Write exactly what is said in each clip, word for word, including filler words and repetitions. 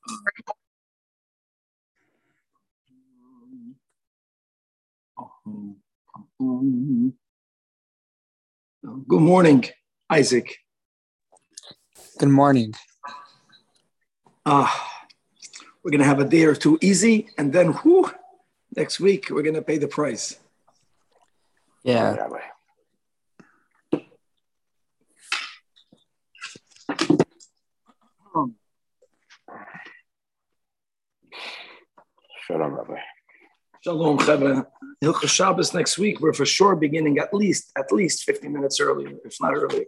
Good morning, Isaac. Good morning. Uh, we're going to have a day or two easy, and then whew, next week we're going to pay the price. Yeah. Shalom, Rabbi. Shalom, Chevra. Hilchos Shabbos next week. We're for sure beginning at least at least fifty minutes early, if not early.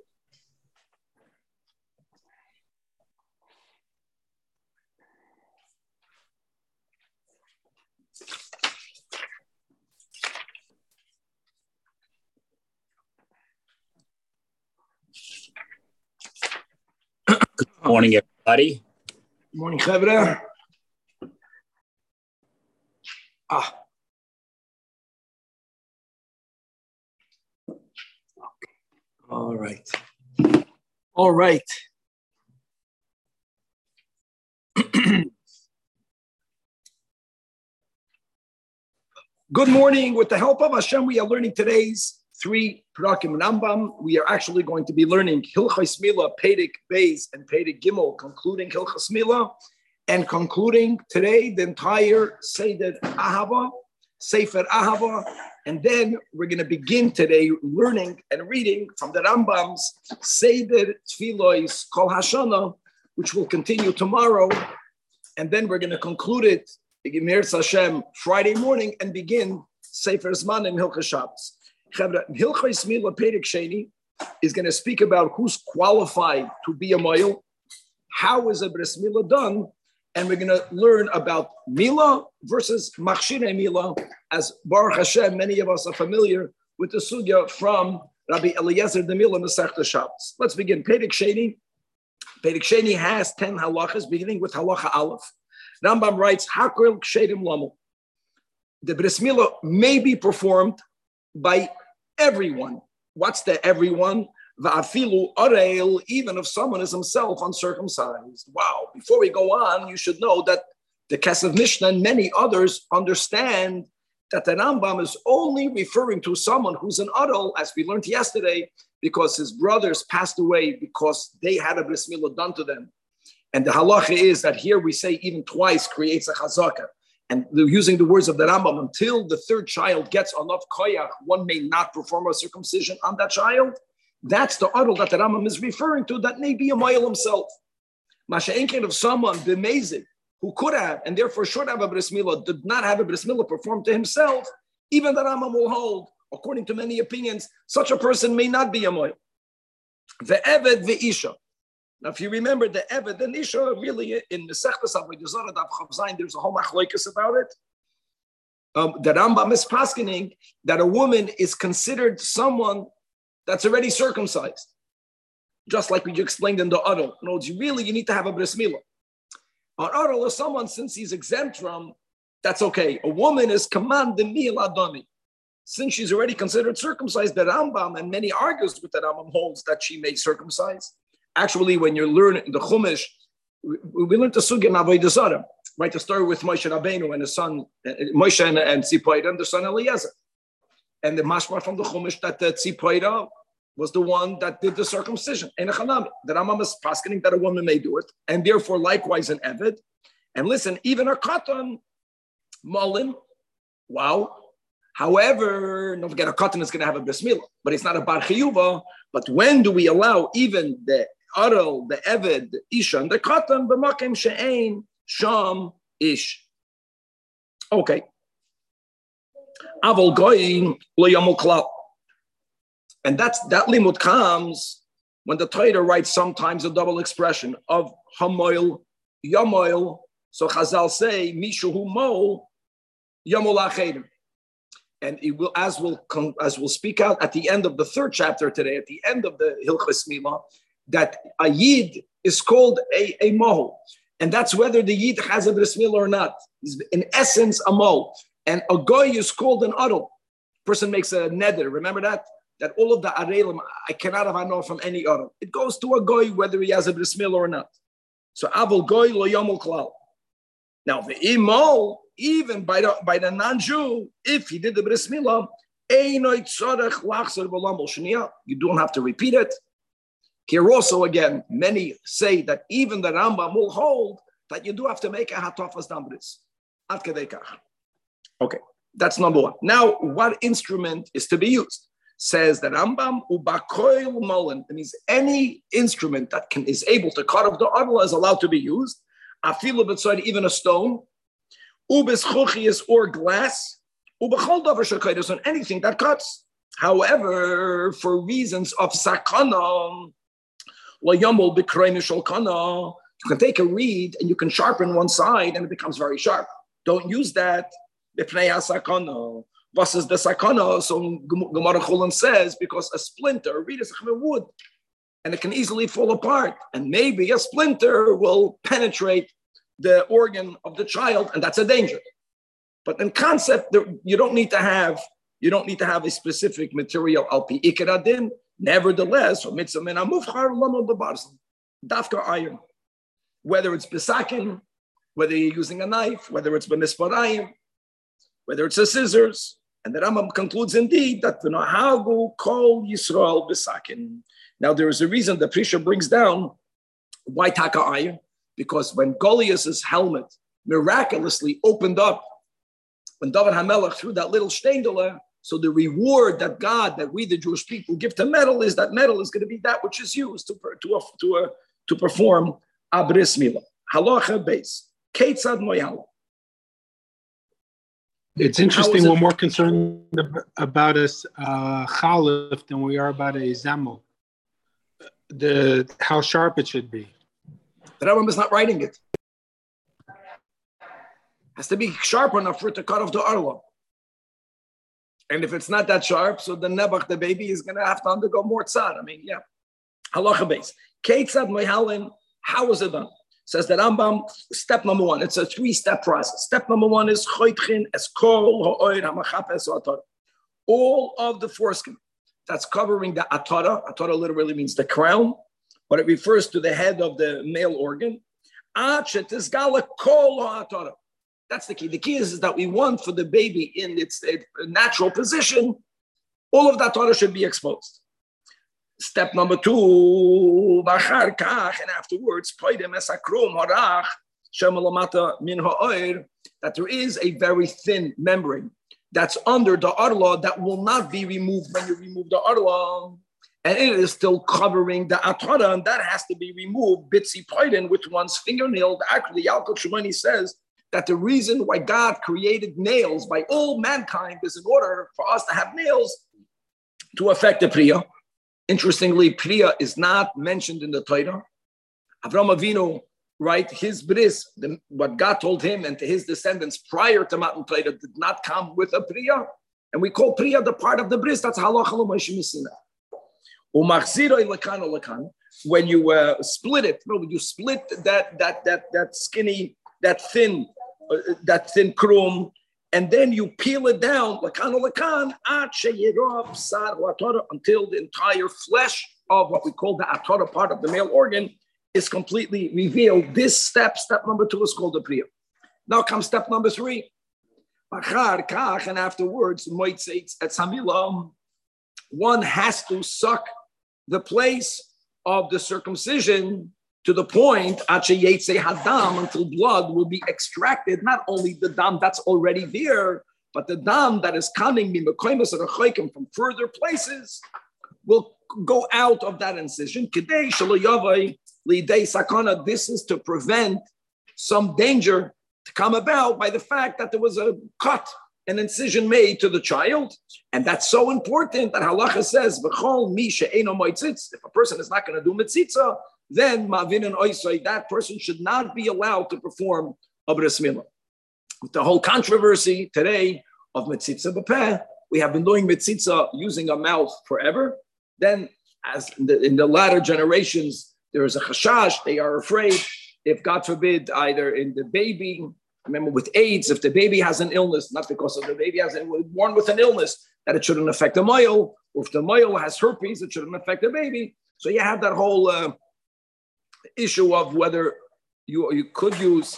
Good morning, everybody. Good morning, Chevra. Ah. All right. All right. Good morning. With the help of Hashem, we are learning today's three Perakim Rambam. We are actually going to be learning Hilchos Milah, Perek Beis, and Perek Gimel, concluding Hilchos Milah, and concluding today the entire Seder Ahava, Sefer Ahava, and then we're going to begin today learning and reading from the Rambam's Seder Tfilos Kol Hashana, which will continue tomorrow, and then we're going to conclude it, Gemirz Hashem, Friday morning, and begin Sefer Zman and Hilchos Shabbos. Hilchos Milah Perek Sheni is going to speak about who's qualified to be a moil, how is a bris milah done, and we're going to learn about milah versus machshirei milah, as Baruch Hashem, many of us are familiar with the sugya from Rabbi Eliezer de Milah Masechta Shabbos. Let's begin. Perek Sheni. Perek Sheni has ten halachas, beginning with halacha aleph. Rambam writes, Hakol ksherim lamu. The bris milah may be performed by everyone. What's the everyone? Va'afilu areil, even if someone is himself uncircumcised. Wow. Before we go on, you should know that the Kesef Mishnah and many others understand that the Rambam is only referring to someone who's an adol, as we learned yesterday, because his brothers passed away because they had a bris milah done to them. And the halacha is that here we say even twice creates a chazaka. And using the words of the Rambam, until the third child gets enough koyach, one may not perform a circumcision on that child. That's the adol that the Rambam is referring to, that may be a moil himself. Masha'enkin of someone, b'mezid, who could have, and therefore should have a bris milah, did not have a bris milah performed to himself, even the Rambam will hold, according to many opinions, such a person may not be a moil. Ve'eved ve'isha. Now, if you remember the Eved and Isha, really in the Sechtas Avodah Zarah Daf Chav Zayin, there's a whole machlokes about it. Um, the Rambam is paskening that a woman is considered someone that's already circumcised, just like we explained in the Adol. No, you really you need to have a bris milah. An Adol is someone, since he's exempt from, that's okay. A woman is commanded mil adami. Since she's already considered circumcised, the Rambam and many argues with the Rambam holds that she may circumcise. Actually, when you learn the Chumash, we, we learned the Sugya in Avodah Zarah, right? The story with Moshe Rabbeinu and his son, uh, Moshe and, and Tzipora and the son Eliezer. And the mashma from the Chumash that the Tzipora was the one that did the circumcision. And the Rambam is paskening that a woman may do it, and therefore likewise an Eved. And listen, even a Katan, Molim, wow. However, don't forget, a Katan is going to have a bris milah, but it's not a bar chiyuva. But when do we allow even the Arel, the Eved, the Isha, and the Katan, b'makim she'ein sham ish? Okay. Avol goyim lo yamul klal. And that's, that limud comes when the Torah writes sometimes a double expression of hamoil, yamoil. So Chazal say, mishu hu mo, yamul achedim. And it will, as we'll as we'll speak out at the end of the third chapter today, at the end of the Hilchos Milah, that a yid is called a, a mohel, and that's whether the yid has a bris milah or not. He's in essence a mohel, and a goy is called an adol. Person makes a neder. Remember that that all of the arelim I cannot have know from any adol. It goes to a goy whether he has a bris milah or not. So avol goy lo yomul klal. Now the imo, even by the by the non-Jew, if he did the bris milah, you don't have to repeat it. Here also again, many say that even the Rambam will hold that you do have to make a hatofas dambris. Ad kedei kach. Okay, that's number one. Now, what instrument is to be used? Says the Rambam, ubakoil molen. That means any instrument that can is able to cut off the arla is allowed to be used. Afilu b'tzod, even a stone. Ubis chuchias or glass. Ubachol davar shekaydos, on anything that cuts. However, for reasons of sakana, layamol b'krein shalkana, you can take a reed and you can sharpen one side and it becomes very sharp. Don't use that. B'pnei sakana. Versus the sakana, so Gemara Chulin says, because a splinter, a reed is a wood, and it can easily fall apart, and maybe a splinter will penetrate the organ of the child, and that's a danger. But in concept, you don't need to have you don't need to have a specific material al pi ikar adin. Nevertheless, dafka iron, whether it's besakin, whether you're using a knife, whether it's bemisparayim, whether it's a scissors. And the Rambam concludes indeed that v'nahagu kol Yisrael b'sakin. Now there is a reason the Prisha brings down why taka iron, because when Goliath's helmet miraculously opened up, when David HaMelech threw that little shteindele, so the reward that God, that we the Jewish people give to metal is that metal is going to be that which is used to to to, uh, to perform a bris milah. Halacha beis keitzad moyal. It's interesting. We're more concerned about a uh, chalif than we are about a zemel. The how sharp it should be. The Rambam is not writing it. It has to be sharp enough for it to cut off the arla. And if it's not that sharp, so the nebach, the baby, is going to have to undergo more tzad. I mean, yeah. Halacha base. Keitzad mohalin. How was it done? Says the Rambam, step number one. It's a three-step process. Step number one is choytchin es kol ha'oir ha'machapes ha'atara. All of the foreskin that's covering the atara. Atara literally means the crown, but it refers to the head of the male organ. That's the key. The key is, is that we want for the baby in its natural position, all of that atara should be exposed. Step number two, and afterwards, that there is a very thin membrane that's under the arla that will not be removed when you remove the arla, and it is still covering the atara, and that has to be removed bitzi poiden with one's fingernail. Actually, Yalkut Shimoni says that the reason why God created nails by all mankind is in order for us to have nails to affect the priya. Interestingly, Priya is not mentioned in the Torah. Avraham Avinu, right, his bris, the, what God told him and to his descendants prior to Matan Torah did not come with a Priya. And we call Priya the part of the bris. That's halacha l'Moshe Messina. Umachziroi lekan o lekan. When you uh, split it, no, when you split that that that that skinny, that thin, uh, that thin krum, and then you peel it down until the entire flesh of what we call the atara part of the male organ is completely revealed. This step, step number two, is called the priya. Now comes step number three. And afterwards, one has to suck the place of the circumcision to the point until blood will be extracted, not only the dam that's already there, but the dam that is coming from further places will go out of that incision. This is to prevent some danger to come about by the fact that there was a cut, an incision made to the child. And that's so important that halacha says, if a person is not going to do mitzitza, then ma'avin and oisai, that person should not be allowed to perform a bris milah. With the whole controversy today of mitzitza b'peh, we have been doing mitzitza using a mouth forever. Then, as in the, in the latter generations, there is a chashash. They are afraid, if God forbid, either in the baby, remember with AIDS, if the baby has an illness, not because of the baby has it, born with an illness, that it shouldn't affect the male, or if the male has herpes, it shouldn't affect the baby. So you have that whole uh, issue of whether you you could use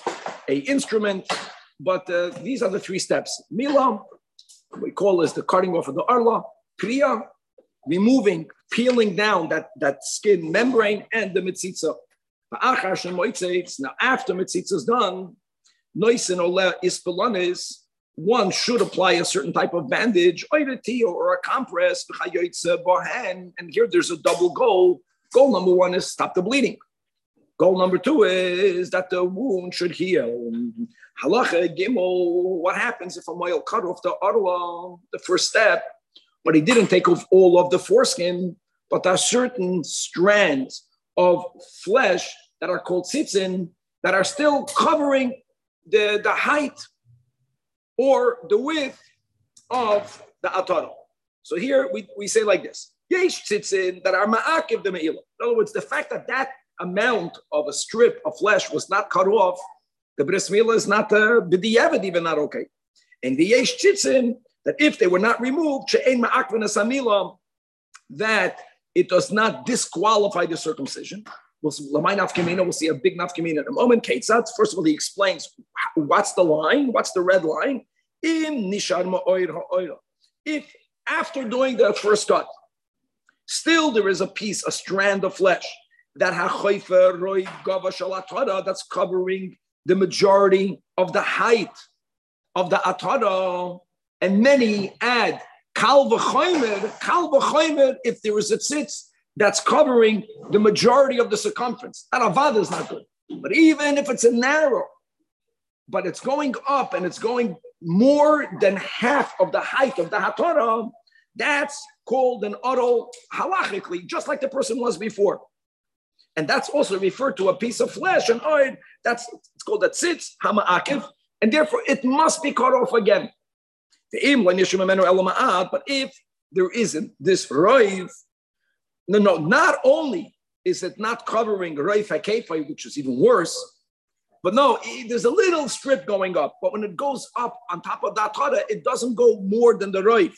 a instrument. But uh, these are the three steps. Mila, we call this the cutting off of the arla. Priya, removing, peeling down that, that skin membrane, and the mitzitza. Now, after mitzitza is done, noisin ole ispelanis, one should apply a certain type of bandage, or a compress, and here there's a double goal. Goal number one is stop the bleeding. Goal number two is that the wound should heal. Halacha gimel, what happens if a male cut off the arla, the first step, but he didn't take off all of the foreskin, but there are certain strands of flesh that are called tzitzin that are still covering the, the height or the width of the atara. So here we, we say like this: yesh tzitzin that are ma'akiv the me'ilah. In other words, the fact that that amount of a strip of flesh was not cut off, the bris milah is not uh, b'diavad even not okay. And the yesh tzitzin that if they were not removed, she'ein ma'akvin asamila, that it does not disqualify the circumcision. We'll see, we'll see a big nafkamina in a moment. Ketzat, first of all, he explains what's the line, what's the red line. If after doing the first cut, still there is a piece, a strand of flesh that that's covering the majority of the height of the atada, and many add kal v'chomer, kal v'chomer, if there is a tzitz that's covering the majority of the circumference. That avada is not good. But even if it's a narrow, but it's going up and it's going more than half of the height of the hatara, that's called an odol halachically, just like the person was before. And that's also referred to a piece of flesh, and oid, that's it's called a tzitz, hama'akiv, and therefore it must be cut off again. But if there isn't this roiv, no, no, not only is it not covering roiv hakefai, which is even worse, but no, there's a little strip going up. But when it goes up on top of that tada, it doesn't go more than the roiv.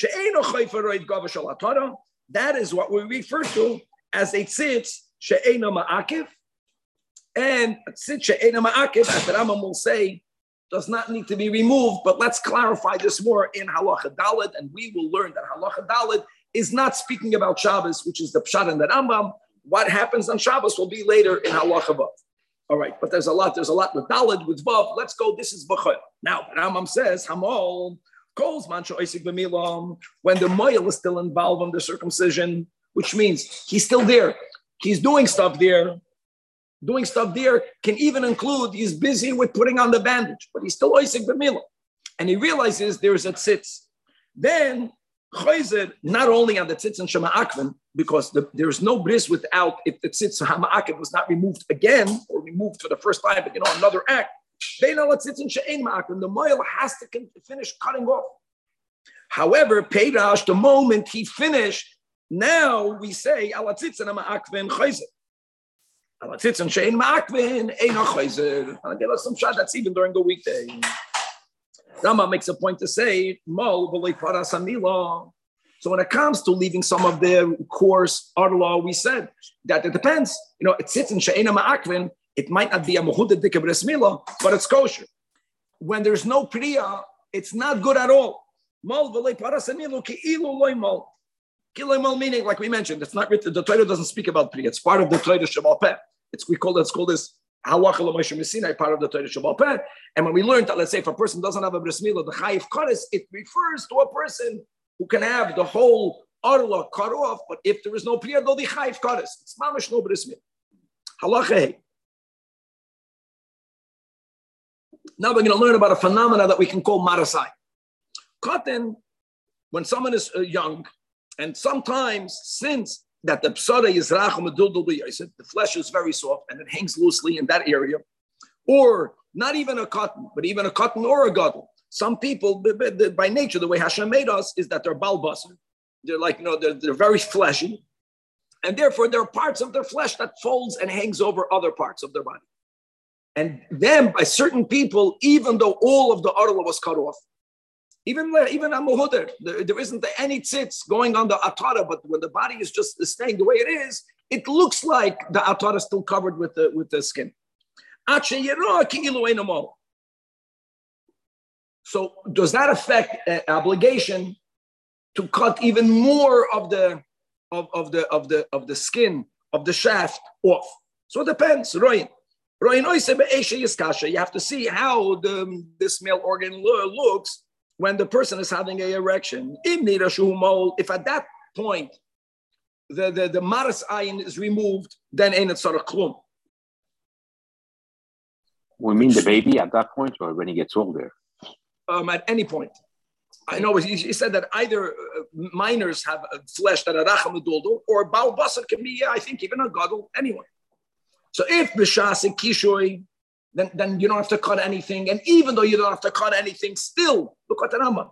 That is what we refer to as a tzitz she'ena ma'akiv, and a tzitz she'ena ma'akiv, as the Rambam will say, does not need to be removed. But let's clarify this more in halacha daled, and we will learn that halacha daled is not speaking about Shabbos, which is the pshat and the Rambam. What happens on Shabbos will be later in halacha vav. All right, but there's a lot. There's a lot with daled, with vav. Let's go. This is b'chol. Now the Rambam says hamol calls mancho oisik b'milam when the moil is still involved in the circumcision, which means he's still there. He's doing stuff there. Doing stuff there can even include he's busy with putting on the bandage, but he's still oisik b'milam, and he realizes there's a tzitz. Then chayzer not only on the tzitz and shema akven, because the, there's no bris without if the tzitz hama akven was not removed again or removed for the first time, but you know another act. They know what tzitz and she'ein ma'akven. The moil has to finish cutting off. However, Peirash, the moment he finished, now we say ala tzitz and hama akven chayzer. Ala tzitz and she'ein ma'akven ein chayzer. I'll give us some shot. That's even during the weekday. Rama makes a point to say, Mol v'lei paras hamila. So when it comes to leaving some of the coarse arla, we said that it depends. You know, it sits in she'ena ma'akvin. It might not be a mehuda dika b'res mila, but it's kosher. When there's no priya, it's not good at all. Mol v'lei paras hamilu ki'ilu loy mol. Ki'ilu mol meaning, like we mentioned, it's not written. The Torah doesn't speak about priya. It's part of the Torah Shabbat Peh. It's we call it, it's called this halacha l'moshe Messinai, part of the Torah Shabbat Peh. And when we learned that, let's say if a person doesn't have a bris milah, the chayiv kares, it refers to a person who can have the whole arla cut off, but if there is no priya, though the chayiv kares, it's mamash no bris milah. Halacha. Now we're going to learn about a phenomena that we can call marasai. Cotton, when someone is uh, young, and sometimes since that the psara is rachum adul b'yosef, the flesh is very soft and it hangs loosely in that area, or not even a cotton, but even a cotton or a gadol. Some people, by nature, the way Hashem made us is that they're balbasar. They're like, you know, they're, they're very fleshy, and therefore there are parts of their flesh that folds and hangs over other parts of their body. And then by certain people, even though all of the arla was cut off, Even even a muhuder, there, there isn't any tzitz going on the atara, but when the body is just staying the way it is, it looks like the atara is still covered with the with the skin. So does that affect uh, obligation to cut even more of the of, of the of the of the skin of the shaft off? So it depends. Roin. You have to see how the this male organ lo- looks when the person is having an erection. If at that point the the, the maras ayin is removed, then ain't it sarach klum. We mean the baby at that point, or when he gets older? Um, at any point. I know he said that either uh, minors have uh, flesh that are racham aduldo, or bal basar can be, I think, even a gadol, anyone. So if b'shas and kishoy, then, then you don't have to cut anything. And even though you don't have to cut anything, still, look at the Rambam.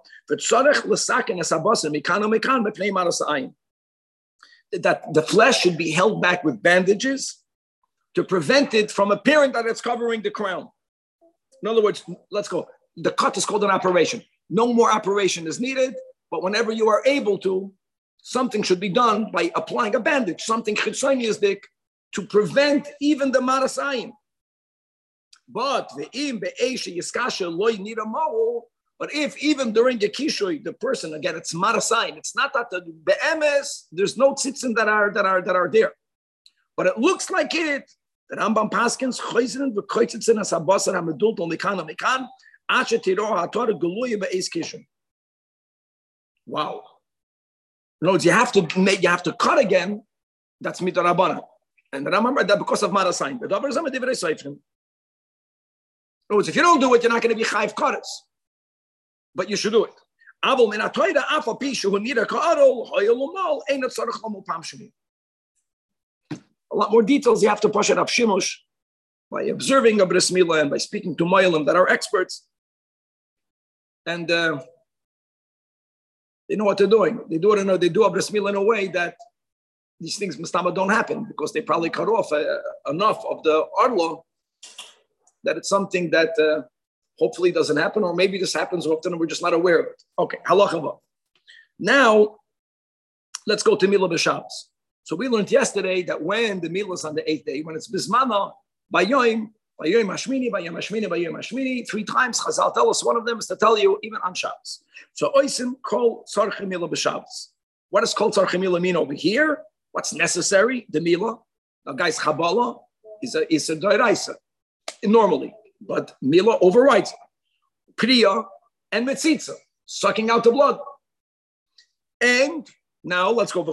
That the flesh should be held back with bandages to prevent it from appearing that it's covering the crown. In other words, let's go. The cut is called an operation. No more operation is needed, but whenever you are able to, something should be done by applying a bandage, something chitzoniyisdik, to prevent even the marasayim. But the im be'eshe yiskasha loy nida ma'ul. But if even during the kishoy, the person again, it's marasayim. It's not that the be'emes. There's no tzitzin that are that are that are there, but it looks like it. The Rambam paskins choizen v'koitzitzin asabasar hamedult on mikan on mikan asher tiro hator geluye be'es kishoy. Wow. In other words, you have to make, you have to cut again. That's mitarabana. And the Rambam read that because of marasayim. The Davar Zama divrei seifrim. In other words, if you don't do it, you're not going to be chayv kares. But you should do it. Avol min hatoyda afa pishu hu nida ka'arol hoyolumal ain't it tzarich lomu pam sheni. A lot more details you have to push it up shimush by observing a bris milah and by speaking to moyelim that are experts. And uh, they know what they're doing. They do it in a, they do a bris milah in a way that these things mustama don't happen because they probably cut off uh, enough of the arlo that it's something that uh, hopefully doesn't happen, or maybe this happens often and we're just not aware of it. Okay, halacha. Now, let's go to Milah b'Shabbos. So we learned yesterday that when the Milah is on the eighth day, when it's bismana, by Yoim, by Yoim Hashmini, by Yom Hashmini, by Yom Hashmini, three times, Chazal tell us, one of them is to tell you even on Shabbos. So Oisim call Tzarchim Milah b'Shabbos. What does call Tzarchim Milah mean over here? What's necessary? The Milah. Now, guys, Chabala is a, is a Doiraisa, normally. But Milah overrides it. Priya and Metzitza, sucking out the blood. And now let's go.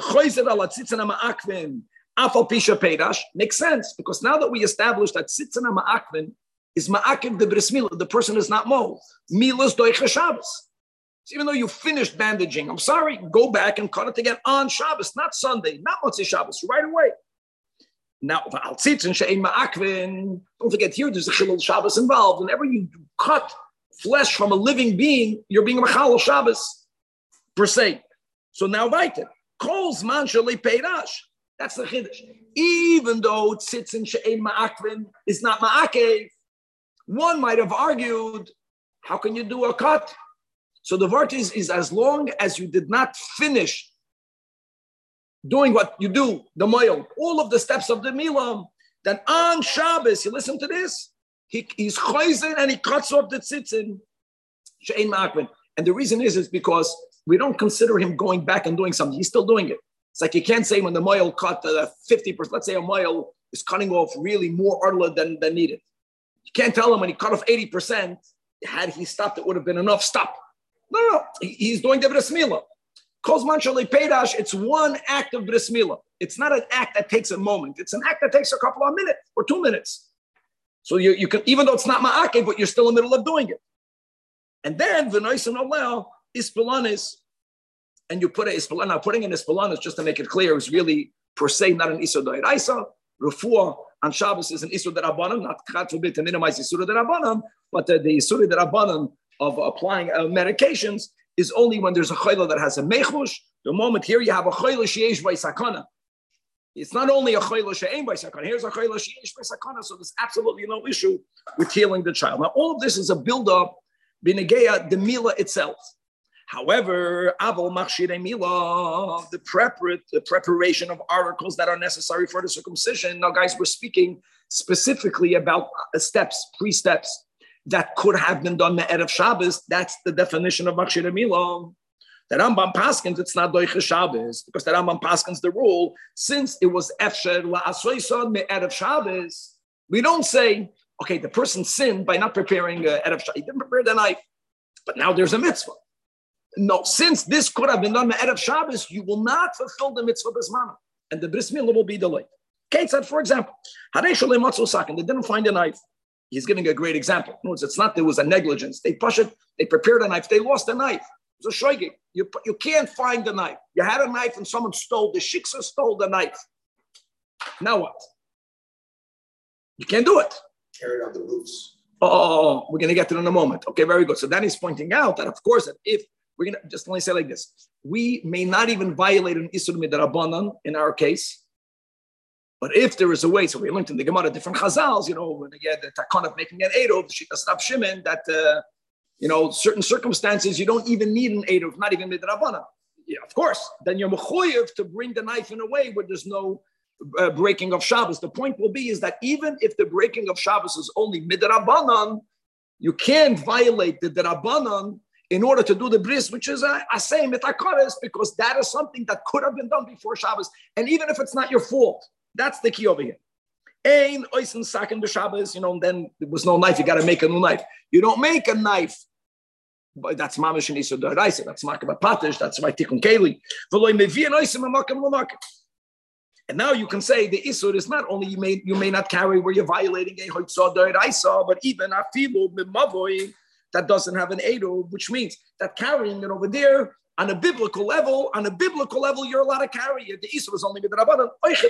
Makes sense, because now that we established that Tzitzana Ma'akvin is Ma'akiv the Bris Milah, the person is not Mo. Milah's Doicha Shabbos. So even though you finished bandaging, I'm sorry, go back and cut it again on Shabbos, not Sunday, not Motzei Shabbos, right away. Now, don't forget here, there's a Chilul Shabbos involved. Whenever you cut flesh from a living being, you're being a Machal Shabbos, per se. So now, weiter. Kol's man shalei peirash. That's the Chiddush. Even though Tzitzin she'ein ma'akvin is not ma'akev, one might have argued, how can you do a cut? So the word is, is as long as you did not finish doing what you do, the moil, all of the steps of the milah, then on Shabbos, you listen to this, he, he's choizen and he cuts off the tzitzin, she'ein ma'akvin. And the reason is, is because we don't consider him going back and doing something. He's still doing it. It's like you can't say when the moil cut uh, fifty percent, let's say a moil is cutting off really more arla than, than needed. You can't tell him when he cut off eighty percent, had he stopped, it would have been enough. Stop. No, no, no. He, he's doing the bris milah. Kozman shalei peidash, it's one act of bris milah. It's not an act that takes a moment. It's an act that takes a couple of minutes or two minutes. So you, you can, even though it's not ma'akev, but you're still in the middle of doing it. And then v'noisen oleh ispelanis, and you put a ispelana. Now putting an ispelanis, just to make it clear, is really per se not an isur d'oraisa. Refuah on Shabbos is an isur d'rabbanan, not God forbid to minimize isur d'rabbanan, but the, the isur d'rabbanan of applying uh, medications is only when there's a chayla that has a mechush. The moment here you have a chayla sheyesh by sakana. It's not only a chayla she'ein by sakana. Here's a chayla sheyesh by sakana. So there's absolutely no issue with healing the child. Now all of this is a build-up b'negeya the milah itself. However, aval machshirei milah, the prepar- the preparation of articles that are necessary for the circumcision. Now, guys, we're speaking specifically about steps, pre-steps that could have been done me'erev Shabbos. That's the definition of machshirei milah. The Rambam paskins, it's not doiche Shabbos, because the Rambam paskins the rule, since it was efsher la'asoyson me'erev Shabbos, we don't say, okay, the person sinned by not preparing uh, erev Shabbos. He didn't prepare the knife, but now there's a mitzvah. No, since this could have been done me'erev Shabbos, you will not fulfill the mitzvah bismana, and the bris milah will be delayed. Kate said, for example, Harei shalei matzu sakin, they didn't find a knife. He's giving a great example. No, it's not there was a negligence. They push it, they prepared a knife, they lost a knife. It's a shoygig. You, you can't find the knife. You had a knife and someone stole, the shiksa stole the knife. Now what? You can't do it. Carry it on the roofs. Oh, we're going to get to it in a moment. Okay, very good. So then he's pointing out that, of course, that if we're going to just only say like this, we may not even violate an Isur Midrabanan in our case, but if there is a way, so we learned in the Gemara different chazals, you know, when they get the takon of making an Eidov, Shitas Rav Shimon, that, uh, you know, certain circumstances, you don't even need an Eidov, not even Midrabanan. Yeah, of course, then you're mechuyev to bring the knife in a way where there's no uh, breaking of Shabbos. The point will be is that even if the breaking of Shabbos is only midrabanan, you can't violate the drabanan in order to do the bris, which is a asay mitakares, because that is something that could have been done before Shabbos. And even if it's not your fault, that's the key over here. Ein oisen sakin b'Shabbos, you know, then there was no knife, you got to make a new knife. You don't make a knife. But that's mamish and isur d'oraisa. That's makam patish. That's my tikkun keli. And now you can say the isur is not only you may you may not carry where you're violating a hoitzah d'oraisa, but even afilu b'mavoy that doesn't have an edo, which means that carrying it over there on a biblical level, on a biblical level, you're allowed to carry it. The isur is only midrabanan.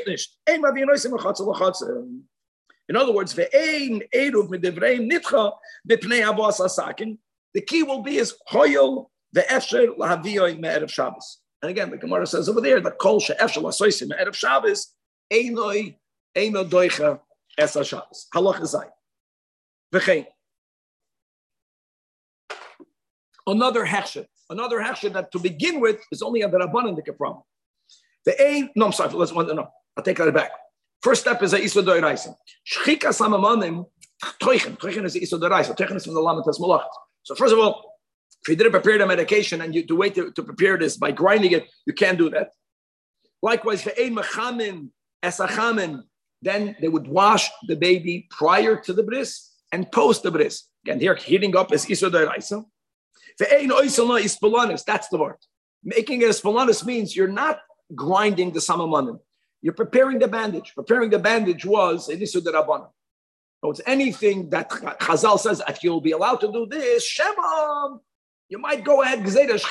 In other words, ve'ein edo midivreim nitcha b'pnei avos asakin. The key will be is hoyel ve'efsher lahaviyoi me'erev Shabbos. And again, the Gemara says over there that kol she'efsher lasoisim me'erev Shabbos einoi eino doicha esa Shabbos. Halach zay. V'chein. Another hechsher, another hechsher that to begin with is only a rabbanan the problem. The ein, no, I'm sorry, let's one, no, I'll take that back. First step is a isur d'oraisa. Shchika samamanim toichen. Toichen is the isur d'oraisa. Toichen is from the lamatas malachas. So first of all, if you didn't prepare the medication and you the way to, to prepare this by grinding it, you can't do that. Likewise, then they would wash the baby prior to the bris and post the bris. Again, here heating up is isur d'oraisa. That's the word. Making it a spalanis means you're not grinding the samamanim. You're preparing the bandage. Preparing the bandage was an isur d'rabbanan. So it's anything that Chazal says, if you'll be allowed to do this, Shema, you might go ahead,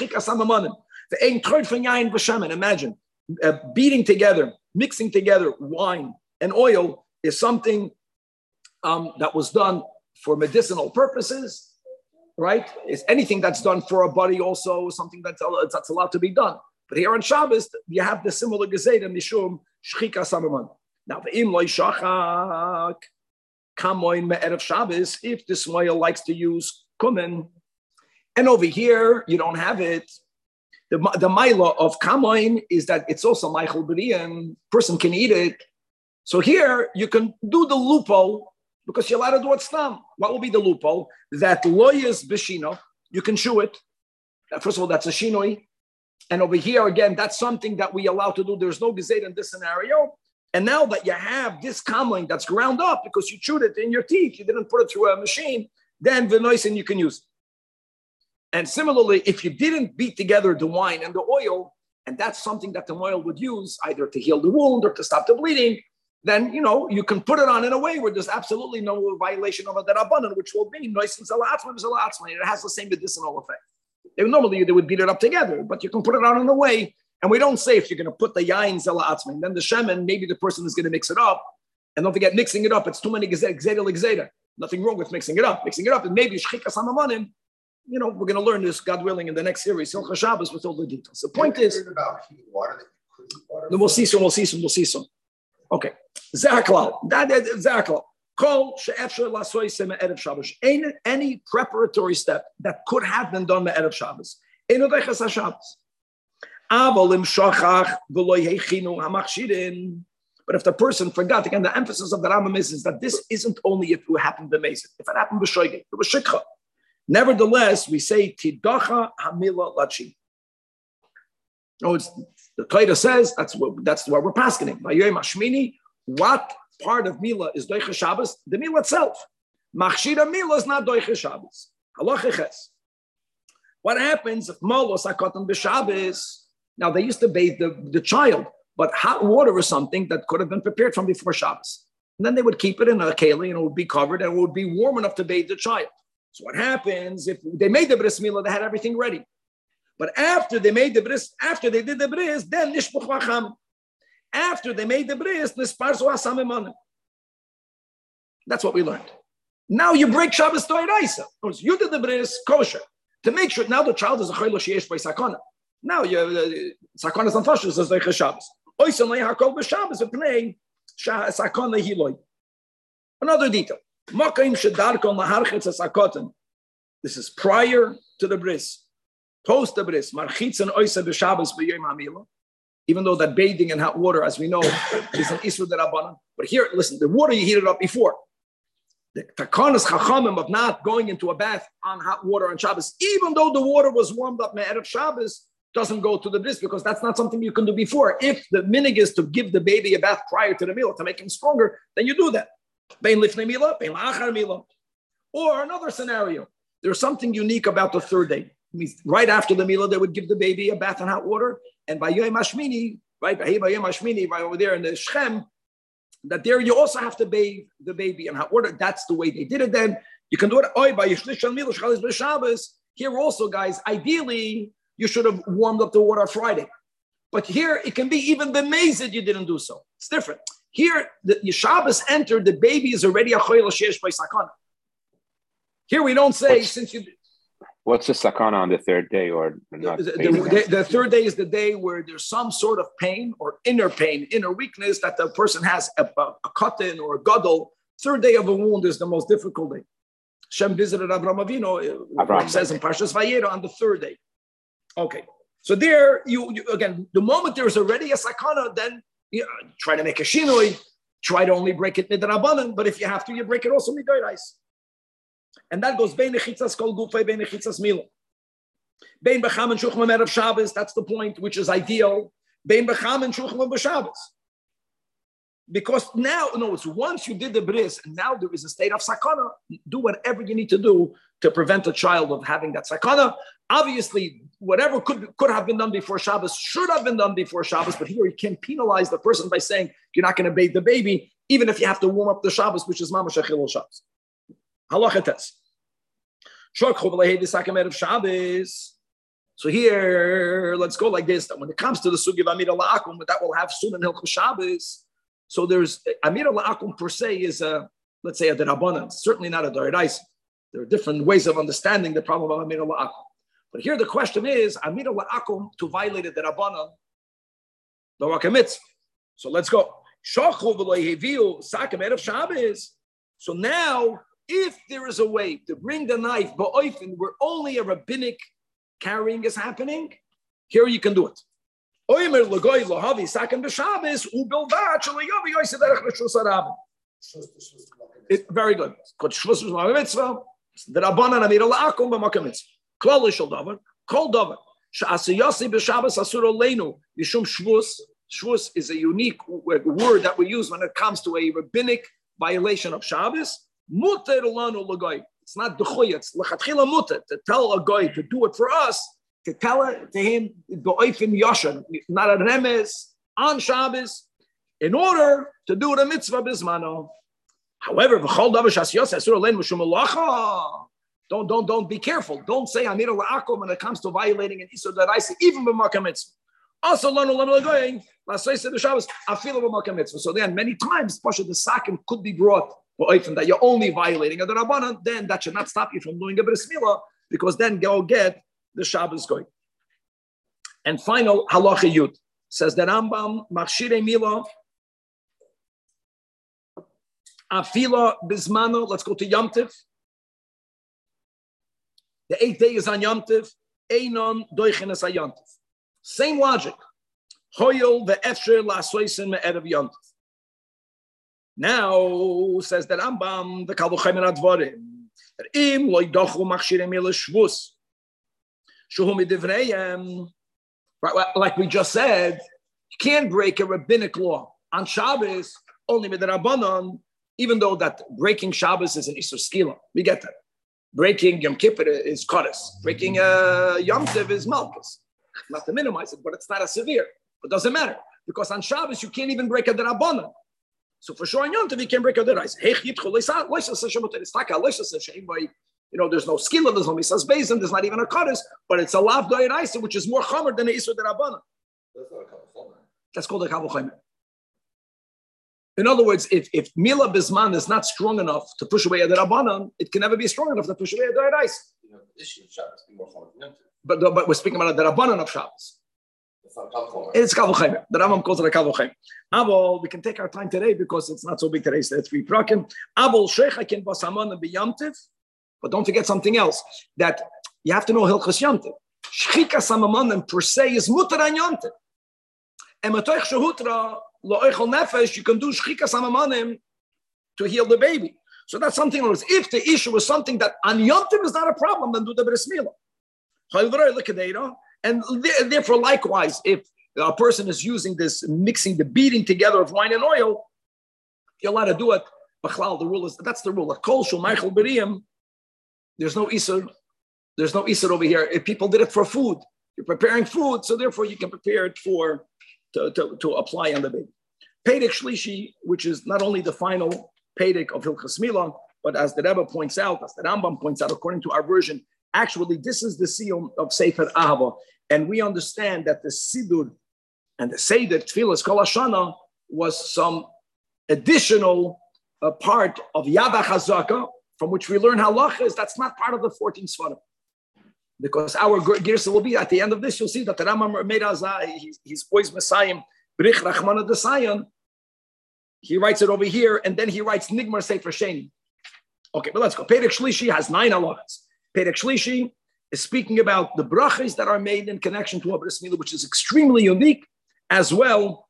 imagine, uh, beating together, mixing together wine and oil is something um, that was done for medicinal purposes, right? It's anything that's done for a body also, something that's, that's allowed to be done. But here on Shabbos, you have the similar gezeda, mishum, shchika samaman. Now, the im loy shachak, kamoin me'erev Shabbos, if the Smoyel likes to use kumen, and over here you don't have it. The the maila of kamoin is that it's also meichel b'riyan, person can eat it. So here you can do the loophole because you're allowed to do it stam. What will be the loophole? That loyas b'shino, you can chew it. First of all, that's a shinoi. And over here again, that's something that we allow to do. There's no gezed in this scenario. And now that you have this kamoin that's ground up because you chewed it in your teeth, you didn't put it through a machine, then v'noisen you can use it. And similarly, if you didn't beat together the wine and the oil, and that's something that the oil would use either to heal the wound or to stop the bleeding, then, you know, you can put it on in a way where there's absolutely no violation of a derabanan, which will be noisen zalatzman zalatzman. It has the same medicinal effect. They, normally, they would beat it up together, but you can put it on in a way. And we don't say if you're going to put the yain zela atzmin, then the shemen, maybe the person is going to mix it up. And don't forget, mixing it up, it's too many gzeda gzeda. Nothing wrong with mixing it up. Mixing it up, and maybe shchika samamanim. You know, we're going to learn this, God willing, in the next series, Hilchah Shabbos, with all the details. The point is, about heating water that you could heat water. We'll see soon, we'll see soon, we'll see soon. Okay. Zaklal. That is Zaklal. Kol she'efshar lasoisem erev Shabbos. Any preparatory step that could have been done erev Shabbos. Eino doiches HaShabbos. Aval im shachach v'lo heichinu hamachshirin. But if the person forgot, again, the emphasis of the Rambam is, is that this isn't only if it happened b'mezid. If it happened b'shoigeg, it was shikha. Nevertheless, we say tidacha hamila lachi. No, it's the Torah says that's what that's what we're paskening. Vayom Hashmini, what part of Mila is doiches Shabbos? The Mila itself. Machshira Mila is not doiches Shabbos. Halacha ches. What happens if Molos Hakotan b'Shabbos? Now they used to bathe the, the child, but hot water is something that could have been prepared from before Shabbos. And then they would keep it in a keli and it would be covered and it would be warm enough to bathe the child. So what happens if they made the bris milah, they had everything ready. But after they made the bris, after they did the bris, then nishpuch v'cham. After they made the bris, nisparzu hasam emanim. That's what we learned. Now you break Shabbos Toiraisa. You did the bris kosher to make sure now the child is a chaylo sheyesh by sakana. Now you sakana is unfashus as doiches Shabbos. Oisan le'hakol b'Shabbos v'pnei sakana hiloi. Another detail. This is prior to the bris, post the bris. Even though that bathing in hot water, as we know, is an isur derabanan. But here, listen, the water you heated up before. The takanas chachamim of not going into a bath on hot water on Shabbos, even though the water was warmed up me'erev Shabbos, doesn't go to the bris because that's not something you can do before. If the minig is to give the baby a bath prior to the meal to make him stronger, then you do that. Or another scenario, there's something unique about the third day. It means right after the Mila, they would give the baby a bath in hot water. And by Yom Hashmini, right, by Yom Hashmini, right over there in the Shem, that there you also have to bathe the baby in hot water. That's the way they did it then. You can do it. Here also, guys, ideally, you should have warmed up the water on Friday. But here, it can be even b'mezid you didn't do so. It's different. Here, the Shabbos entered, the baby is already a choyel sheyesh by sakana. Here we don't say, what's, since you... What's the sakana on the third day or not? The, the, the, the third day is the day where there's some sort of pain or inner pain, inner weakness that the person has, a, a, a cotton or a gadol. Third day of a wound is the most difficult day. Shem visited Avraham Avinu, it says in Parshas Vayera, on the third day. Okay. So there, you, you again, the moment there's already a sakana, then you know, try to make a shinoi, try to only break it midrabanan, but if you have to, you break it also midorais. And that goes bein nechitzas kol gufay, bein nechitzas mila. Bein b'cham and shuchma erev Shabbos, that's the point, which is ideal. Bein b'cham and shuchma b'Shabbos. Because now, no, it's once you did the bris, and now there is a state of sakana, do whatever you need to do to prevent a child of having that sakana. Obviously, whatever could, could have been done before Shabbos should have been done before Shabbos, but here you can penalize the person by saying you're not going to bathe the baby, even if you have to warm up the Shabbos, which is mamash achilul Shabbos. Halacha tes. So here, let's go like this. That when it comes to the sugi of Amira La'akum, that will have soon in Hilchos Shabbos. So there's Amira La'akum per se is a, let's say a derabanan, certainly not a d'oraisa. There are different ways of understanding the problem of Amira La'akum. But here the question is, Amira La'akum to violate the derabanan, the wakamitz. So let's go. So now, if there is a way to bring the knife ba'oifin where only a rabbinic carrying is happening, here you can do it. It very good. The Rabbanan Amira La'akum b'makam mitzvah. Klal shel davar, kol davar. She'asiyasi b'Shabbos asur aleinu yishum shvus. Shvus is a unique word that we use when it comes to a rabbinic violation of Shabbos. Muter lanu l'goy. It's not d'chuya. It's l'chatchila muter to tell a guy to do it for us. To tell it to him b'oifim yashan, not a remes on Shabbos, in order to do the mitzvah bismano. However, v'chol davar she'asiyasi asur aleinu mishum malacha. Don't, don't, don't be careful. Don't say Amira La'akum when it comes to violating an Isur Daraisa, even b'makam mitzvah. Also, lanu lanu l'goying, l'asayse b'Shabbos, afilu b'makam mitzvah. So then, many times, Pasha the sakim could be brought that you're only violating a Rabbanan, then that should not stop you from doing a bris milah, because then go get the Shabbos going. And final halacha yud says the Rambam machshirei milah afila bismano. Let's go to Yom Tiv. The eighth day is on Yom Tiv. einon doichenes hayantif. Same logic. Hoyol ve'efsher la'soisen me'erev yantif. Now, says the Rambam, the Kalvuchayim Advarim, that im lo yidochu machshirim el shvus, shuhu midivreyem, like we just said, you can't break a rabbinic law on Shabbos only with the Rabbanon, even though that breaking Shabbos is an Isur Skila. We get that. Breaking Yom Kippur is Kodesh. Breaking uh, Yom Tov is Malkus. Not to minimize it, but it's not as severe. It doesn't matter. Because on Shabbos, you can't even break a Rabbanon. So for sure on Yom Tov, you can't break a Derais. You know, there's no Skila, there's no Misas Bezin, there's not even a Kodesh, but it's a Lav Derais, which is more Chomer than the Isur Rabbanon. That's called a Kalvuchayim. In other words, if, if Mila Bisman is not strong enough to push away a Rabbanon, it can never be strong enough to push away a Derais. You know, the issue of Shabbos be more common than Yom Tov. But, but we're speaking about the Rabbanon of Shabbos. It's not Kalvuchayim. It's Kalvuchayim. The Rambam calls it a Kalvuchayim. Abel, we can take our time today because it's not so big today. So it's three prakim. Abel Shechakin Basamon and B'Yamtiv. But don't forget something else, that you have to know Hilchos Yom Tov. Shchika Samamonim per se is mutar on Yom Tov. And Matoich Shehutra Lo'echol Nefesh, you can do Shchika Samamonim to heal the baby. So that's something else. If the issue is something that on Yom Tov is not a problem, then do the Bris Milah. And therefore, likewise, if a person is using this, mixing the beating together of wine and oil, you're allowed to do it. The rule is, that's the rule. There's no Isur. There's no Isur over here. If people did it for food, you're preparing food, so therefore you can prepare it for to, to, to apply on the baby. Pedic Shlishi, which is not only the final Pedic of Hilchos Milah, but as the Rebbe points out, as the Rambam points out, according to our version, actually this is the seal of Sefer Ahava. And we understand that the Sidur and the Seder Tfilas Kol Hashana was some additional uh, part of Yada Chazaka, from which we learn halacha is that's not part of the fourteen Sfarim. Because our Girsa will be, at the end of this, you'll see that the Rambam made Azai, he's, he's always Messiah, Brich Rachmana Desayan. He writes it over here, and then he writes Nigmar Sefer Sheni. Okay, but let's go. Perek Shlishi has nine halachas. Perek Shlishi is speaking about the brachas that are made in connection to a bris milah, which is extremely unique, as well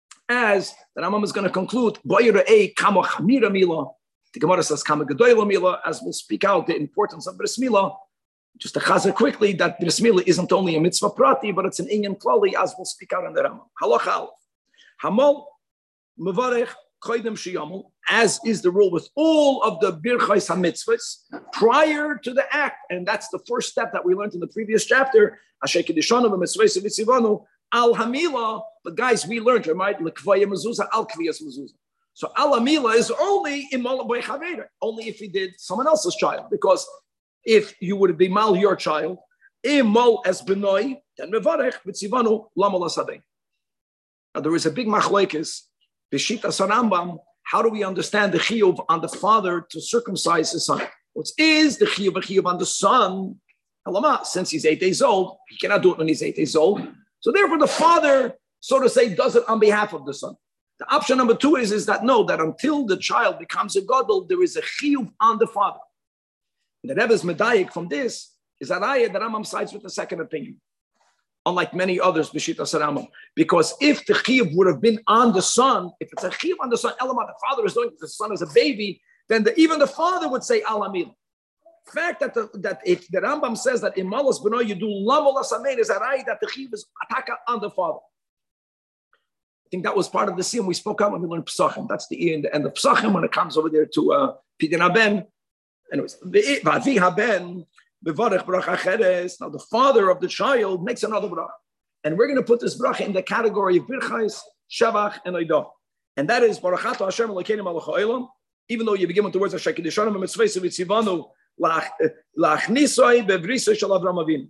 as the Rambam is going to conclude, Boyerei Kama Chamira Milah. The Gemara says Kama Gedoyla Milah, as we'll speak out the importance of bris milah. Just to chazer quickly, that bris milah isn't only a mitzvah prati, but it's an inyan klali, as we'll speak out in the Rambam. Halacha Aleph. Hamal Mevarech Koydem Shiyamul, as is the rule with all of the birchais hamitzvahs prior to the act, and that's the first step that we learned in the previous chapter. Asher kedishanu v'mitzvahs v'tzivanu al hamila. But guys, we learned right lekvaya mezuzah al kviyas mezuzah. So al hamila is only in malaboy chaveder, only if he did someone else's child, because if you would be mal your child, imal as benoi, then mevarech v'tzivanu lamal asadei. Now there is a big machlekes. B'shita Sarambam, how do we understand the chiyuv on the father to circumcise his son? What is the chiyuv a chiyuv on the son? Elama, since he's eight days old, he cannot do it when he's eight days old. So therefore, the father, so to say, does it on behalf of the son. The option number two is, is that no, that until the child becomes a gadol, there is a chiyuv on the father. And the Rebbe's medayik from this is that ayah that Rambam sides with the second opinion. Unlike many others, B'shita Saramam. Because if the chiyuv would have been on the son, if it's a chiyuv on the son, Elamah, the father is doing the son as a baby, then the, even the father would say Alamil. The fact that the, that if the Rambam says that in Malas B'noi you do Lamol Asamein is a right that the chiyuv is ataka on the father. I think that was part of the siyum we spoke about when we learned Pesachim. That's the end, the end of Pesachim when it comes over there to uh, Pidin Haben. Anyways, V'avi Haben. Now the father of the child makes another bracha. And we're going to put this bracha in the category of birchais, shavach, and oidah. And that is Barachatu Hashem Elokeinu Melech Haolam. Even though you begin with the words of Shekidishanim and Mitzvahs V'tzivanu Lachnisoi Bevrisoi Shel Avram Avinu.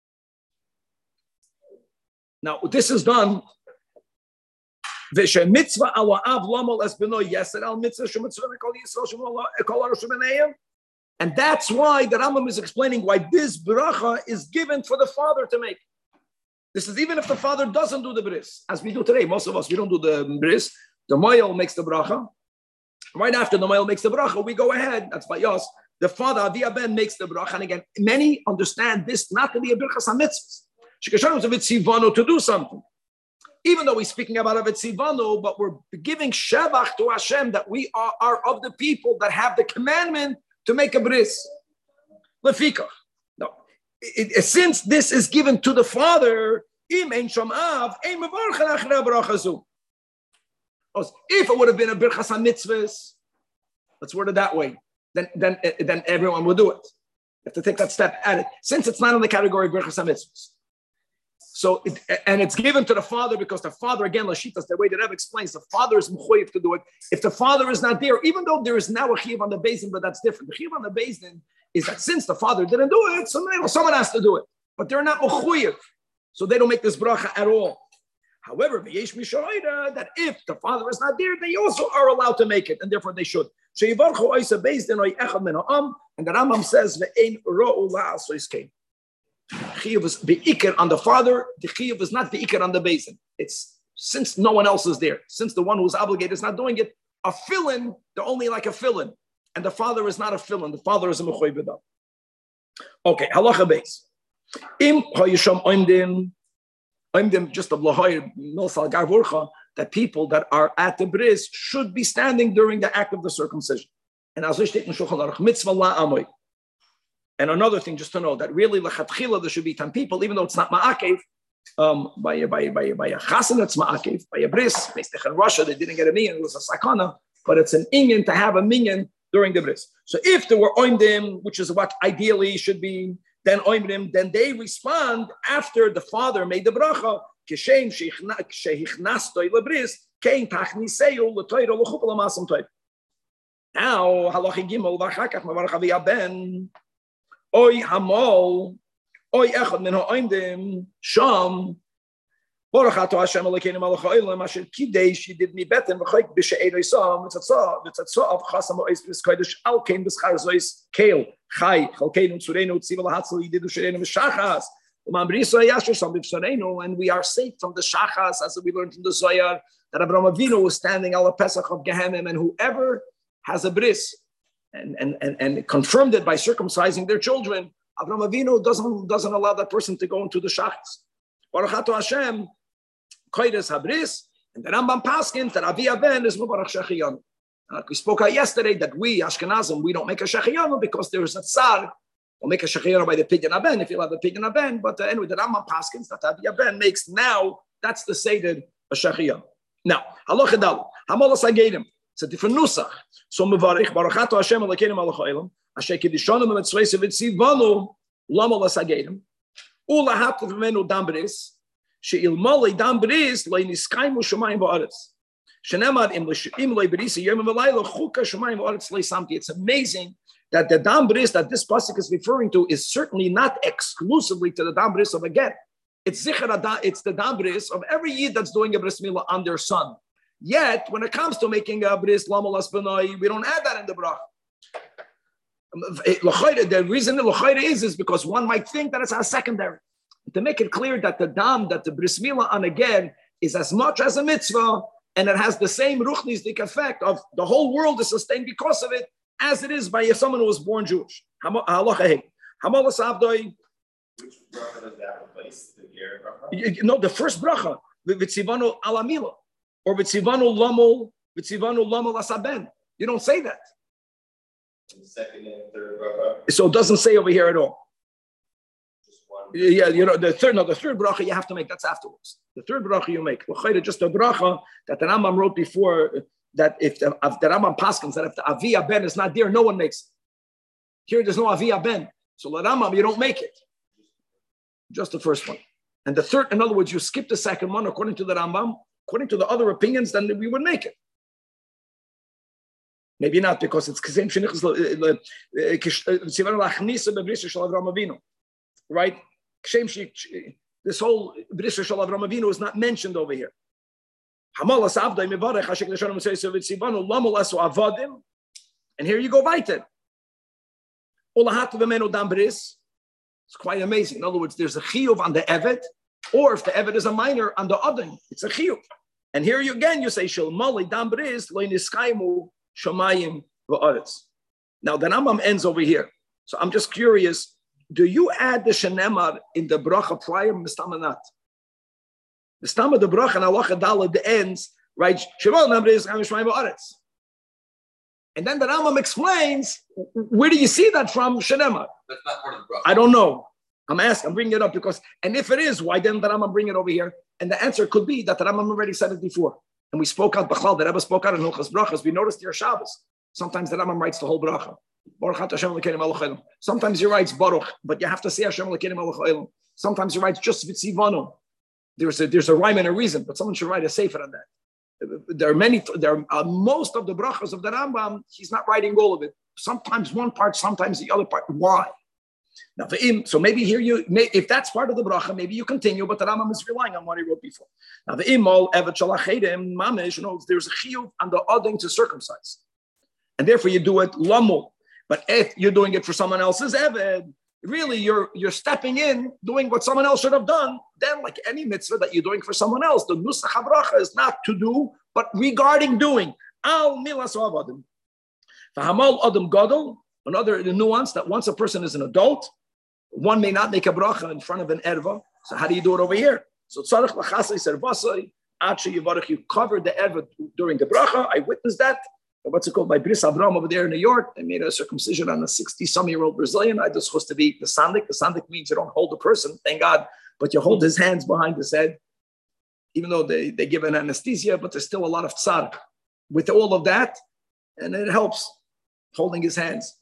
Now this is done. V'she mitzvah ala av lamol es b'noi yeser al mitzvah shemitzvah kol Yisrael shemol kol arush b'neiim. And that's why the Rambam is explaining why this bracha is given for the father to make. This is even if the father doesn't do the bris, as we do today. Most of us, we don't do the bris. The moyel makes the bracha. Right after the moyel makes the bracha, we go ahead. That's by us. the father, Avi Ben, makes the bracha. And again, many understand this not to be a birchas hamitzvahs. Shekashanim is a vitzivano to do something. Even though we're speaking about a vitzivano, but we're giving shevach to Hashem that we are, are of the people that have the commandment to make a bris. Lefikach. No. It, it, since this is given to the father, if it would have been a birchas hamitzvahs, let's word it that way, then, then, then everyone will do it. You have to take that step at it. Since it's not in the category of birchas hamitzvahs. So, it, and it's given to the father because the father, again, Lashitas, the way that Rebbe explains, the father is mechoyev to do it. If the father is not there, even though there is now a chiyuv on the basin, but that's different. The chiyuv on the basin is that since the father didn't do it, someone, someone has to do it. But they're not mechoyev. So they don't make this bracha at all. However, that if the father is not there, they also are allowed to make it, and therefore they should. And the Rambam says, chiyuv is beikar on the father. The chiyuv is not beikar on the basin. It's since no one else is there, since the one who's obligated is not doing it. A fill-in, they're only like a fill-in, and the father is not a fill-in. The father is a mechoy b'dam. Okay, halacha beis. Im hayisham oimdim, oimdim just of lahoy milsal garvurcha, that people that are at the bris should be standing during the act of the circumcision. And as we state in Shulchan Aruch, mitzvah la'amoy. And another thing, just to know that really lechatchila there should be ten people, even though it's not ma'akev. Um, by a by by by a chasen it's ma'akev. By a bris, based in Russia, they didn't get a minyan. It was a sakana, but it's an inyan to have a minyan during the bris. So if there were oimdim, which is what ideally should be, then oimdim, then they respond after the father made the bracha. Kishem sheichnastoy lebris kein tachniseu letoiro lechupel amasam toy. Now halachi gimel v'achakach mavarach Avi Ben. Oy hamol, oy echad min ha'oimdim, sham, Baruch Hashem Elokeinu melech ha'olam, asher kidei she did me better, v'choik b'she'ed oisam, v'tzatzah, v'tzatzah av chasam ha'ois v'skodesh, al kein b'schar zois, keil, chai, chalkeinu, tzurenu, tziva lahatzal, yididu sherenu, v'shachas, v'mambriso yasher sam v'v'sorenu, and we are safe from the shachas, as we learned in the Zohar, that Avraham Avinu was standing al Pesach of Gehenim, and whoever has a bris, And, and, and, and confirmed it by circumcising their children, Avraham Avinu doesn't, doesn't allow that person to go into the shachas. Baruch Ato Hashem, Koides Habris, and the Rambam Paskin, that Avi Ben is Mubarak Shechianu. Uh, we spoke out yesterday that we, Ashkenazim, we don't make a Shechianu because there is a tsar. We'll make a Shechianu by the Pidyon Aben, if you'll have the Pidyon Aben. But uh, anyway, the Rambam Paskins, that Avi Ben makes now, that's the Seder, a Shechianu. Now, Halacha Dal, Hamolas Agedim. It's a different nusach. So mevarich Baruch Ato Hashem Elokeinu melech ha'olam asher kiddushanu mitzvos v'tzivanu lama l'sagedim ulahat v'menu dam bris she'ilmali dam bris le'niskaimu shemayim v'aretz shenemad im im le'brisi yom v'layla chuka shemayim v'aretz le'samti. It's amazing that the dam bris that this pasuk is referring to is certainly not exclusively to the dam bris of a get. It's zichar it's the dam bris of every yid that's doing a bris milah on their son. Yet, when it comes to making a bris lamalas benoi, we don't add that in the bracha. The reason the l'chayre is is because one might think that it's a secondary. To make it clear that the dam, that the bris milah on again is as much as a mitzvah, and it has the same ruchnisdik effect of the whole world is sustained because of it, as it is by someone who was born Jewish. Halacha Hamalas avdoi. Which bracha does that replace? The ger bracha? No, the first bracha, v'tzivanu alamila. Or v'tzivanu lamol, v'tzivanu lamol asaben. You don't say that. The second and third bracha. So it doesn't say over here at all. Just one. Yeah, you know, the third, no, the third bracha you have to make, that's afterwards. The third bracha you make. Just a bracha that the Rambam wrote before, that if the, if the Rambam paskins, that if the Aviyah Ben is not there, no one makes it. Here there's no Aviyah Ben. So the Rambam, you don't make it. Just the first one. And the third, in other words, you skip the second one according to the Rambam. According to the other opinions, then we would make it. Maybe not, because it's right. This whole Brisha Shal Avram Avinu is not mentioned over here. And here you go weiter. It's quite amazing. In other words, there's a chiyuv on the evet, or if the evet is a minor on the other, it's a chiyuv. And here you again, you say, Shal Mali Dam Bris, Lo Niskaimu Shamayim V'aretz. Now the Rambam ends over here. So I'm just curious, do you add the Shenemar in the bracha prior, Mistama not? The Stama the bracha and Allah Dalad ends, right? And then the Rambam explains, where do you see that from, Shenemar? That's not part of the bracha. I don't know. I'm asking, I'm bringing it up because, and if it is, why didn't the Rambam bring it over here? And the answer could be that the Rambam already said it before. And we spoke out Bachlal, the Rebbe spoke out in Hilchas Brachas. We noticed your Shabbos. Sometimes the Rambam writes the whole bracha. Sometimes he writes Baruch, but you have to say Hashem Elokeinu Melech Haolam. Sometimes he writes just Vitzivanu. There's a there's a rhyme and a reason, but someone should write a sefer on that. There are many. There are uh, most of the brachas of the Rambam. He's not writing all of it. Sometimes one part, sometimes the other part. Why? Now, so maybe here you, if that's part of the bracha, maybe you continue, but the Rambam is relying on what he wrote before. Now, the imol evet shalachedem mamish, you know, there's a chiyuv on the oding to circumcise, and therefore you do it lamul. But if you're doing it for someone else's eved, really you're you're stepping in, doing what someone else should have done. Then, like any mitzvah that you're doing for someone else, the nusach habracha is not to do, but regarding doing. Al milas avadim. Fahamal adam gadol. Another nuance that once a person is an adult, one may not make a bracha in front of an erva. So how do you do it over here? So tzarich lachasei servasei achi yivarich. You covered the erva during the bracha. I witnessed that. What's it called? By Bris Avram over there in New York, they made a circumcision on a sixty-some-year-old Brazilian. I was supposed to be the sandik. The sandik means you don't hold the person, thank God, but you hold his hands behind his head, even though they, they give an anesthesia, but there's still a lot of tzar with all of that, and it helps holding his hands.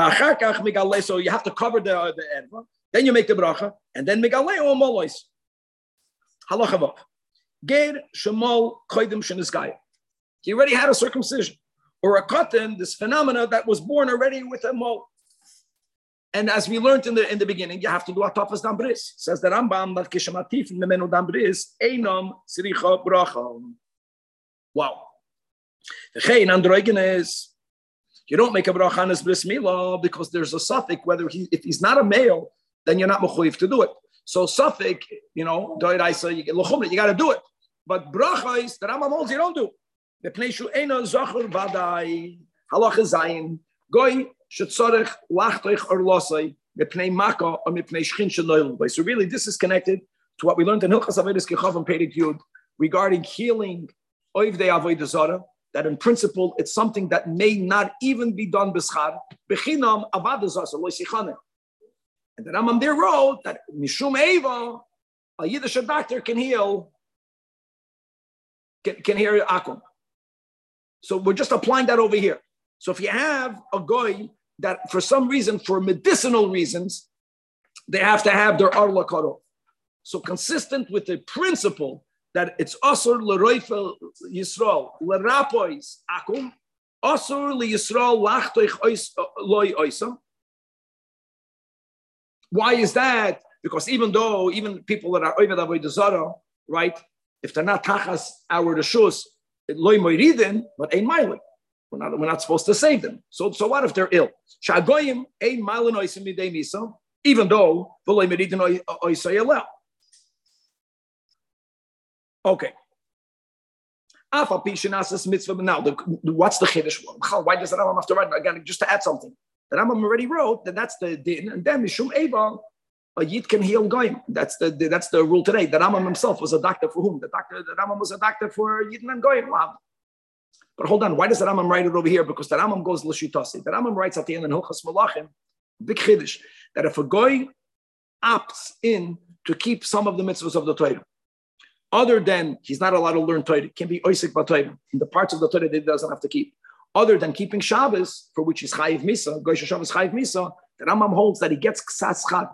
So you have to cover the, the erva, then you make the bracha, and then megalei o molois. Halacha vav. Ger shemol koidim sheniskaya. He already had a circumcision. Or a katan, this phenomena that was born already with a mole. And as we learned in the in the beginning, you have to do a tafas dambris. Says the Rambam that kishamatif memenu dambris einam siricha bracha. Wow. The chein androgen is you don't make a bracha on his bris milah because there's a suffix. Whether he if he's not a male, then you're not mechuyev to do it. So suffix, you know, doiraisa you get lochumra, you got to do it. But bracha is the Rambam holds you don't do. The pneishu eno zachor vadai halacha zayin goy shetzorech lachtoich or losai mepnei maka or mepnei shchin shenoil. So really, this is connected to what we learned in Hilchas Avodas Kechav and Perek Yud regarding healing oivdei avodah zara. That in principle, it's something that may not even be done b'schar bechinam avodah zara lo sichane. And the Rambam there wrote that mishum eva a Yiddish doctor can heal can, can heal akum. So we're just applying that over here. So if you have a goy that for some reason, for medicinal reasons, they have to have their arla cut off. So consistent with the principle that it's asur l'roifel Yisrael, l'rapois akum, asur l'Yisrael lachtoich loy oisa. Why is that? Because even though, even people that are oved avodah zara, right, if they're not tachas our reshus, loy moiridin, but ein mailing. We're not, we're not supposed to save them. So, so what if they're ill? Shagoyim ein mailing oisim midei misa, even though the loy moiridin oisay allow. Okay. Afa pishinasas mitzvah. Now, the, what's the chiddush? Why does the Rambam have to write? Again, just to add something. The Rambam already wrote that that's the din, and then mishum eva. A yid can heal goyim. That's the, the that's the rule today. The Rambam himself was a doctor for whom? The doctor, the Rambam was a doctor for yidden and goyim. Wow. But hold on, why does the Rambam write it over here? Because the Rambam goes l'shitasi. The Rambam writes at the end in Hilchas Malachim, big chiddush, that if a goy opts in to keep some of the mitzvahs of the Torah, other than he's not allowed to learn Torah, it can be oisik b'Torah in the parts of the Torah that he doesn't have to keep. Other than keeping Shabbos, for which is chayiv misa, goy Shabbos chayiv misa, the Rambam holds that he gets ksas chad.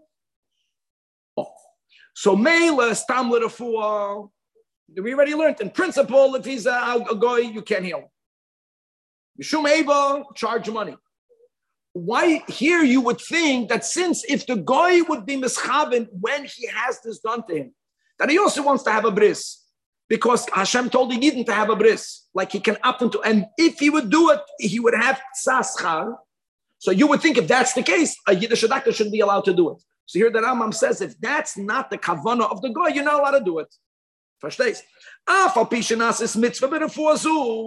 So Mela stam l'refuah. We already learned in principle, if he's a, a goy, you can't heal. Mishum eva, charge money. Why here you would think that since if the goy would be mischaven when he has this done to him, that he also wants to have a bris, because Hashem told the Yidden to have a bris, like he can opt into, and if he would do it, he would have tzaschar. So you would think if that's the case, a Yiddish doctor shouldn't be allowed to do it. So here the Rambam says, if that's not the kavana of the goy, you're not allowed to do it. Verstehst?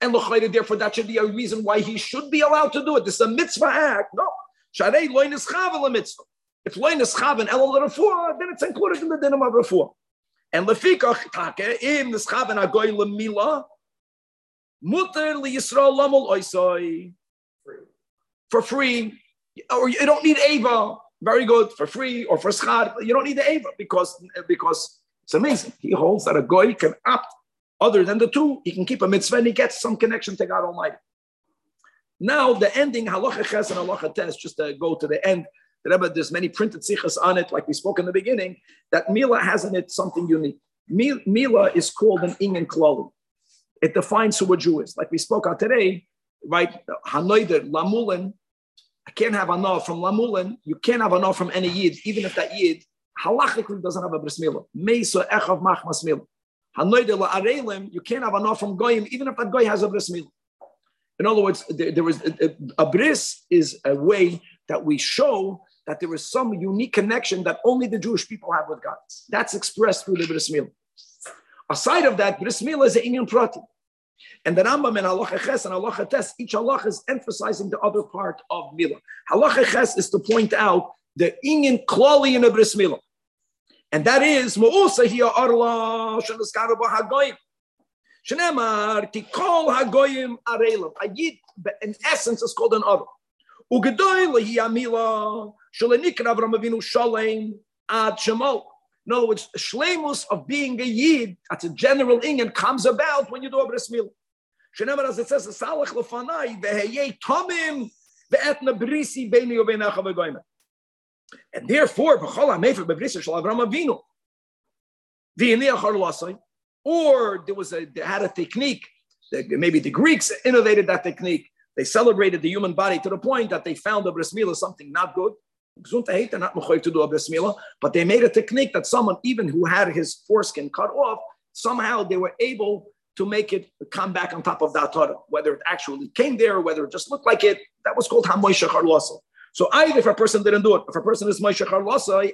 And l'chayda, therefore, that should be a reason why he should be allowed to do it. This is a mitzvah act. No. Sharei loy nischav mitzvah. If loy nischav and elul refuah, then it's included in the din of refuah. And lefikach take im nischav and agoy lemila muter liyisrael lamol oisoi for free, or you don't need ava. Very good, for free or for schar. You don't need the ava because because it's amazing. He holds that a goy can opt. Other than the two, he can keep a mitzvah and he gets some connection to God Almighty. Now, the ending, halacha ches and halacha tes, just to go to the end, Rebbe, there's many printed sichas on it, like we spoke in the beginning, that Mila has in it something unique. Mila is called an inyan klali. It defines who a Jew is. Like we spoke on today, right? Hanoider, Lamulin, I can't have anah from Lamulin. You can't have anah from any yid, even if that yid halachically doesn't have a bris milah. Meisa echav machmas milah. Hanoider la'arelim, you can't have anah from goyim, even if that goy has a bris milah. In other words, there, there was a, a, a bris is a way that we show that there is some unique connection that only the Jewish people have with God. That's expressed through the bris milah. Aside of that, bris milah is an inyan prati. And the Rambam and halacha ches and halacha tes, each halacha is emphasizing the other part of milah. Halacha ches is to point out the inyan klali in a bris milah. And that is, Ma'usa hiya arla shanaskaru b'hagoyim. Shneimar tikol hagoyim arelim. A yid, in essence, is called an arla. Ugedoy hiya milah shalenikra Avram Avinu shalem ad shemal. In other words, shleimus of being a yid, that's a general inyan, comes about when you do a bris milah. Shneimar, as it says, salach lefanai veheyei tomim ve'etna brisi beini uveinacha v'goyim. And therefore, or there was a, they had a technique, maybe the Greeks innovated that technique. They celebrated the human body to the point that they found a bris milah something not good. They're not mechoyev to do a bris milah, but they made a technique that someone, even who had his foreskin cut off, somehow they were able to make it come back on top of that Torah, whether it actually came there, or whether it just looked like it. That was called hamoy shachar lasa. So either if a person didn't do it, if a person is Moshe Charlasa,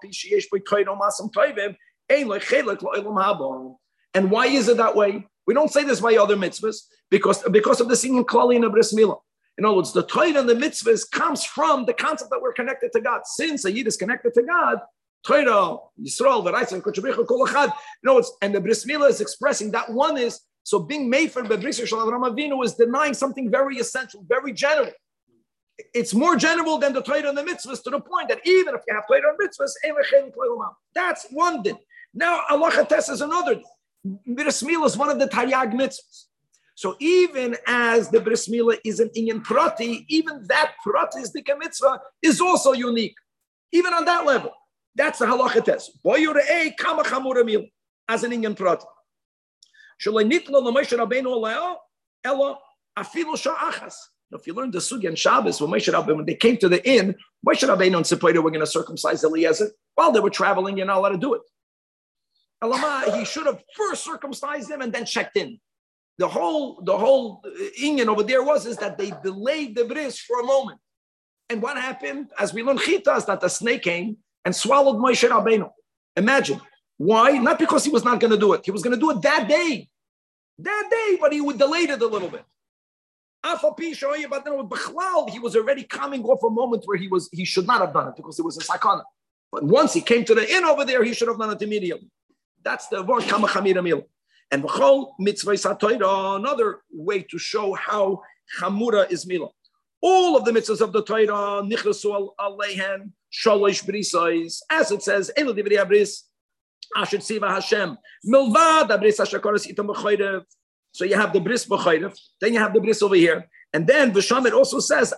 and why is it that way? We don't say this by other mitzvahs because, because of the singing klali in a bris milah. In other words, the Torah and the mitzvahs comes from the concept that we're connected to God. Since a yid is connected to God, Torah, Yisrael, V'raisa, Kochabricha, Kol Echad. You know, and the bris milah is expressing that one is so being made for Bebris Yisrael Avram Avinu is denying something very essential, very general. It's more general than the Torah and the mitzvahs to the point that even if you have Torah and mitzvahs, that's one din. Now, halacha tes is another din. Bris milah is one of the taryag mitzvahs. So even as the bris milah is an inyan prati, even that prati is the mitzvah is also unique. Even on that level, that's the halacha tes. Boyurei kama chamura milah as an inyan prati. Shalei nitla l'Moshe Rabbeinu aleo ela afilu sha'achas. If you learn the Sugi and Shabbos, when Moshe Rabbeinu, when they came to the inn, Moshe Rabbeinu and Tzipora were going to circumcise Eliezer. While they were traveling, you're not allowed to do it. Elama, he should have first circumcised him and then checked in. The whole, the whole inyan over there was is that they delayed the bris for a moment. And what happened? As we learn chitas, that the snake came and swallowed Moshe Rabbeinu. Imagine. Why? Not because he was not going to do it. He was going to do it that day. That day, but he would delay it a little bit. But then he was already coming off a moment where he was he should not have done it because it was a sakana. But once he came to the inn over there, he should have done it immediately. That's the word kama chamira mil. And v'chol mitzvah satoira, another way to show how chamura is mila. All of the mitzvahs of the Torah nichrasu aleihen shalosh brisais, as it says, elu divrei abris asher tziva Hashem milvad abris asher koros itam b'choyrev. So you have the bris b'chayrev, then you have the bris over here, and then V'sham it also says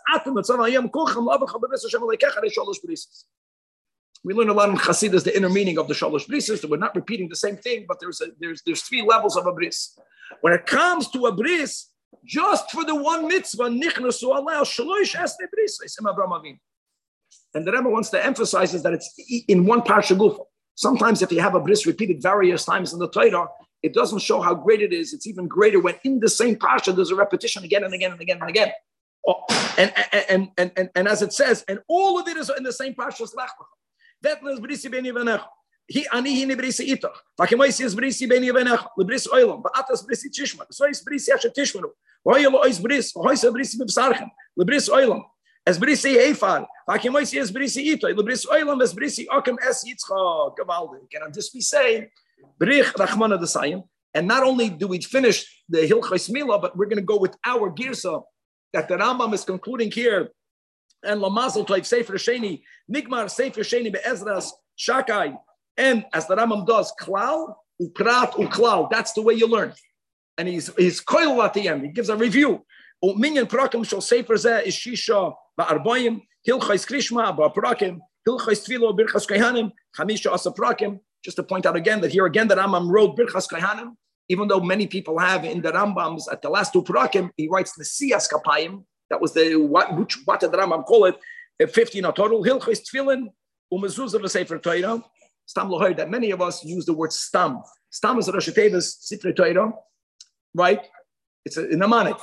we learn a lot in Chassidus the inner meaning of the shalosh brises. That we're not repeating the same thing, but there's a, there's there's three levels of a bris. When it comes to a bris, just for the one mitzvah, nichnasu allow shalosh esne brises im Avraham Avinu. And the Rebbe wants to emphasize is that it's in one parsha gufa. Sometimes if you have a bris repeated various times in the Torah, it doesn't show how great it is. It's even greater when in the same parsha there's a repetition again and again and again and again. Oh, and, and, and, and, and as it says, and all of it is in the same parsha. He ani he nebrisi itach. Fakemois is brisi beni benach lebris oilam. But atas brisi tishman. So is brisi asher tishmanu. Why yolo is bris? Why is brisi bibsarchem? Lebris oilam. As brisi eifar. Fakemois is brisi itach. Lebris oilam as brisi okem es yitzcha. Gavaldi. Can I just be saying, brich rachmana desayim? And not only do we finish the Hilchos Mila, but we're going to go with our girsa that the Rambam is concluding here. And Lamazel Toiv Sefer Sheni, Nigmar Sefer Sheni Be'ezras Shakai. And as the Rambam does, Klal, Uprat, Uklal. That's the way you learn. And he's he's koil at the end. He gives a review. Minyan Prakim Shal Sefer Zeh is Shisha Ba'arboyim, Hilchos Krishma Ba'prakim, Hilchos Tvilo Birchas Kohanim, Chamisha Asa Prakim. Just to point out again that here again the Rambam wrote Birchas Kohanim. Even though many people have in the Rambams at the last two Purakim, he writes Nesiyas Kapayim. That was the what which what did the Rambam call it? fifteen in total. Hilchos Tefillin u'mezuzah v'sefer Torah. Stam lohoy that many of us use the word stam. Stam is a Rosh Tevis Sefer Torah, right? It's a mnemonic.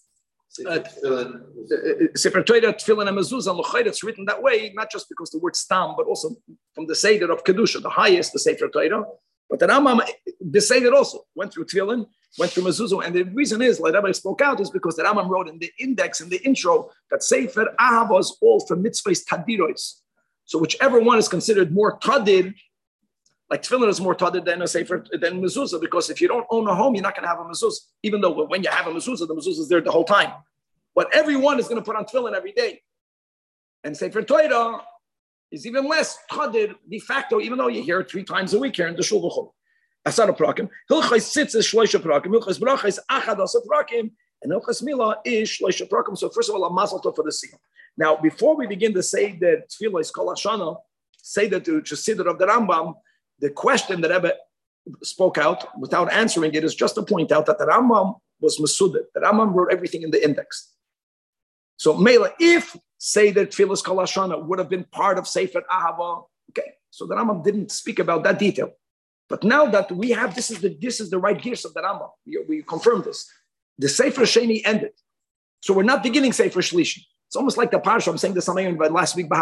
Sefer Torah Tefillin and mezuzah and lohoy. It's written that way not just because the word stam, but also from the Seder of Kedusha, the highest, the Sefer Torah. But the Rambam, the Seder also went through Tefillin, went through Mezuzah, and the reason is, like everybody spoke out, is because the Rambam wrote in the index, in the intro, that Sefer Ahava is all for mitzvahs tadiros. So whichever one is considered more tadir, like Tefillin is more tadir than a Sefer, than Mezuzah, because if you don't own a home, you're not going to have a Mezuzah. Even though when you have a Mezuzah, the Mezuzah is there the whole time. But everyone is going to put on Tefillin every day. And Sefer Torah is even less tadir de facto, even though you hear it three times a week here in the shul v'chol. Asar prakim. Hilchos sitz is shloisha prakim. Hilchos bracha is achad asar prakim, and Hilchos Mila is shloisha prakim. So first of all, a mazel tov for the seal. Now, before we begin to say that tefillah is kol hashana, say that to Siddur of the Rambam, the question that Rebbe spoke out without answering it is just to point out that the Rambam was mesuded. The Rambam wrote everything in the index. So Mela, if say that Tfilas Kol Hashana would have been part of Sefer Ahava. Okay, so the Rambam didn't speak about that detail. But now that we have, this is the this is the right gears of the Rambam. We, we confirm this. The Sefer Sheni ended. So we're not beginning Sefer Shlishi. It's almost like the Parsha. I'm saying this last week.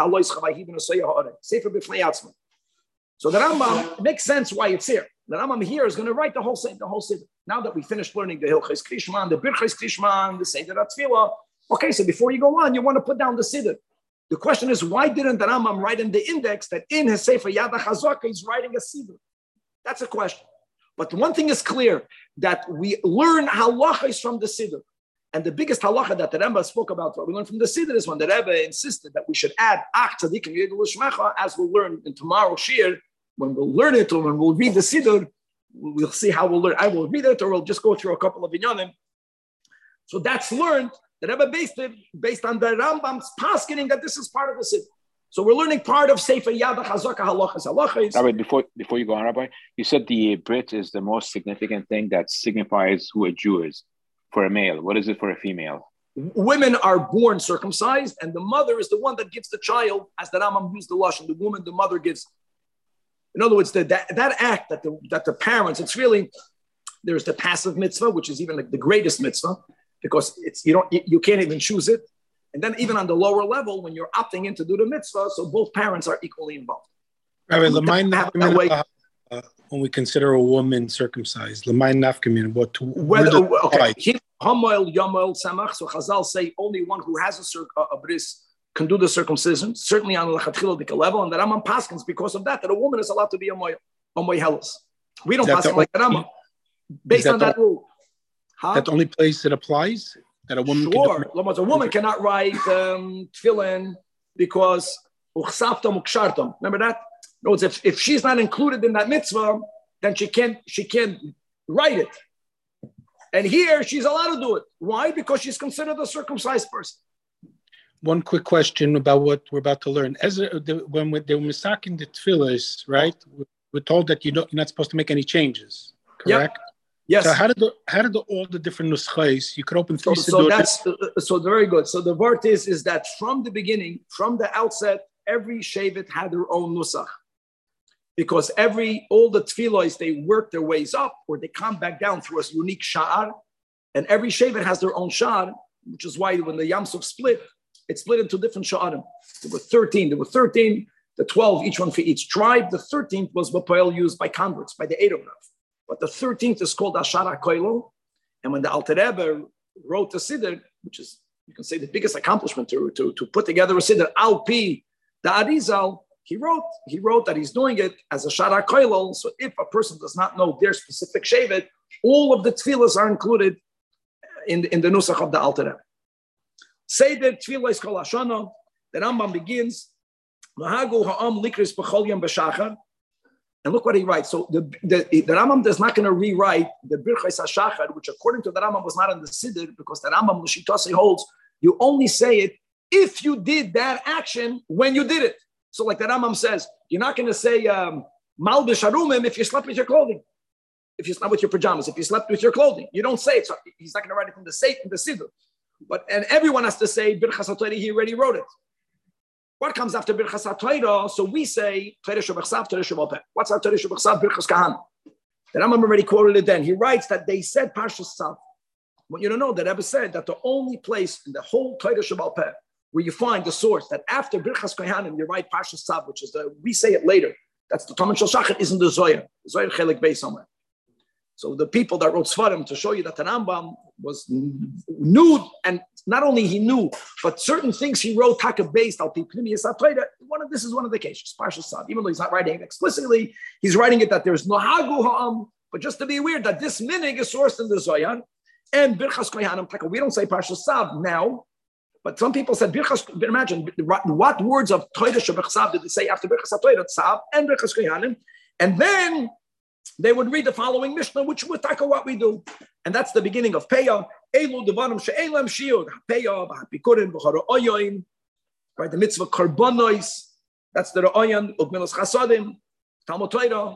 Sefer B'fnei Atzma. So the Rambam, it makes sense why it's here. The Rambam here is going to write the whole the whole Siddur. Now that we finished learning the Hilchos Krishman, the Birchos Krishman, the Seder HaTfilah. Okay, so before you go on, you want to put down the Siddur. The question is, why didn't the Rambam write in the index that in his Sefer Yad HaChazaka he's writing a Siddur? That's a question. But one thing is clear, that we learn halachas from the Siddur. And the biggest halacha that the Rambam spoke about, what we learned from the Siddur, is when the Rebbe insisted that we should add Ach Tzadikim Yedul Shmecha, as we'll learn in tomorrow's Shir. When we'll learn it, or when we'll read the Siddur, we'll see how we'll learn. I will read it, or we'll just go through a couple of inyanim. So that's learned. The Rebbe based it based on the Rambam's paskening that this is part of the Siddur. So we're learning part of Sefer Yad HaChazaka halachas halachas. Rabbi, before before you go on, Rabbi, you said the Brit is the most significant thing that signifies who a Jew is for a male. What is it for a female? Women are born circumcised, and the mother is the one that gives the child, as the Rambam used the lashon. The woman, the mother gives. In other words, the, that, that act that the that the parents, it's really, there's the passive mitzvah, which is even like the greatest mitzvah, because it's you don't you can't even choose it. And then even on the lower level, when you're opting in to do the mitzvah, so both parents are equally involved. Rabbi, L'mayin nafkamin, uh, when we consider a woman circumcised, L'mayin nafkamin, what? Whether okay, hamoil yamoil samach. So Chazal say only one who has a, cir- a bris can do the circumcision. Certainly on the lechatchilah level, and the Rambam paskins because of that that a woman is allowed to be a moil, a moihelis. We don't paskin like the Rambam based that on that the, rule. Huh? That the only place it applies. That a woman sure, can do- a woman cannot write um, tefillin because uchsaftam ukshartam. Remember that? No, it's if, if she's not included in that mitzvah, then she can't she can't write it. And here she's allowed to do it. Why? Because she's considered a circumcised person. One quick question about what we're about to learn. As a, the, when we, they were misaking the tefillahs, right? We're told that you don't, you're not supposed to make any changes. Correct. Yep. Yes. So how did the how did the, all the different nuschais? You could open three. So, so that's uh, so very good. So the word is is that from the beginning, from the outset, every shevet had their own nusach, because every all the tefillos they work their ways up or they come back down through a unique sha'ar, and every shevet has their own sha'ar, which is why when the Yam Suf split, it split into different sha'arim. There were thirteen. There were thirteen. the twelve, each one for each tribe. The thirteenth was Bapoel used by converts, by the Erev Rav. But the thirteenth is called Ashara Koilo. And when the Alter Rebbe wrote the Siddur, which is, you can say, the biggest accomplishment to, to, to put together a Siddur, Al Pi, the Arizal, he wrote, he wrote that he's doing it as a Shara Koilo. So if a person does not know their specific Shevet, all of the tefillahs are included in, in the Nusach of the Alter Rebbe. Seder Tefillah is called Hashana. The Rambam begins, Mahagu ha'am likris b'chol yom b'shachar. And look what he writes. So the, the, the Rambam is not going to rewrite the Birchais HaShachar, which according to the Rambam was not in the Siddur, because the Rambam L'shitasi holds, you only say it if you did that action when you did it. So like the Rambam says, you're not going to say um, Malbish Harumim if you slept with your clothing. If you slept with your pajamas, if you slept with your clothing. You don't say it. So he's not going to write it in the, in the Siddur. But, and everyone has to say Birchas HaTorah, he already wrote it. What comes after Birchas HaTorah? So we say Torah Shebachsav, Torah Shebal. What's our Torah Shebachsav? Birchas Kahana. The Rambam already quoted it then. He writes that they said Parshas Tzav. What you don't know, that Rebbe said that the only place in the whole Torah Shebal Peh where you find the source that after Birchas Kohanim you write Parshas Tzav, which is the, we say it later. That's the Talmud Shel Shachar, isn't the Zohar. The Zohar Chelik Beis somewhere. So the people that wrote Svarim to show you that the Rambam was knew, and not only he knew, but certain things he wrote taka based al pipnimiyas HaTorah. One of this is one of the cases, Parshas Tzav. Even though he's not writing it explicitly, he's writing it that there's no hagu ha'am. But just to be aware that this minig is sourced in the Zohar and Birchas Kohanim taka. We don't say Parshas Tzav now, but some people said Birchas. Imagine what words of Torah Shebachsav did they say after Birchas HaTorah, Tzav and Birchas Kohanim, and then they would read the following Mishnah, which would tackle what we do. And that's the beginning of Peah. Elu devarim she'elam shiur. Peah, b'hapikurin, b'chara oyoim. Right, the mitzvah karbonois. That's the Ra'oyan, Ugmilas Chasadim, Talmud Torah.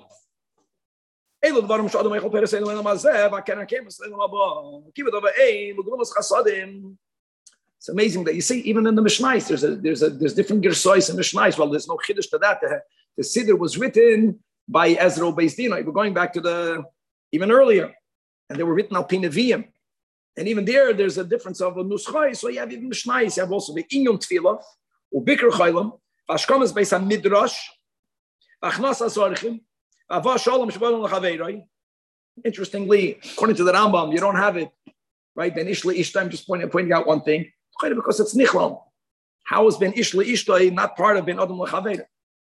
Elu devarim she'adam eichel peres elam elam hazeh, v'aken hakemes elam haba. Kivad ava ein, Ugmilas Chasadim. It's amazing that you see, even in the Mishnais, there's a, there's a, there's different gersois in Mishnais. Well, there's no chiddush to that. The, the Siddur was written by Ezra Beis Dinai. We're going back to the even earlier, and they were written al Pineviyim, and even there, there's a difference of a nuschai. So you have even Mishnais. You have also the Inyon Tefillah, Ubikr Chaylam, Vashkamas Beis HaMidrash, Vachnas HaZorchim, Avah Shalom Shvarim L'Chaveiroi. Interestingly, according to the Rambam, you don't have it right. Ben Ishla Ishta. I'm just pointing, pointing out one thing because it's Nichlal. How is Ben Ishla Ishta not part of Ben Adam L'Chaveiroi?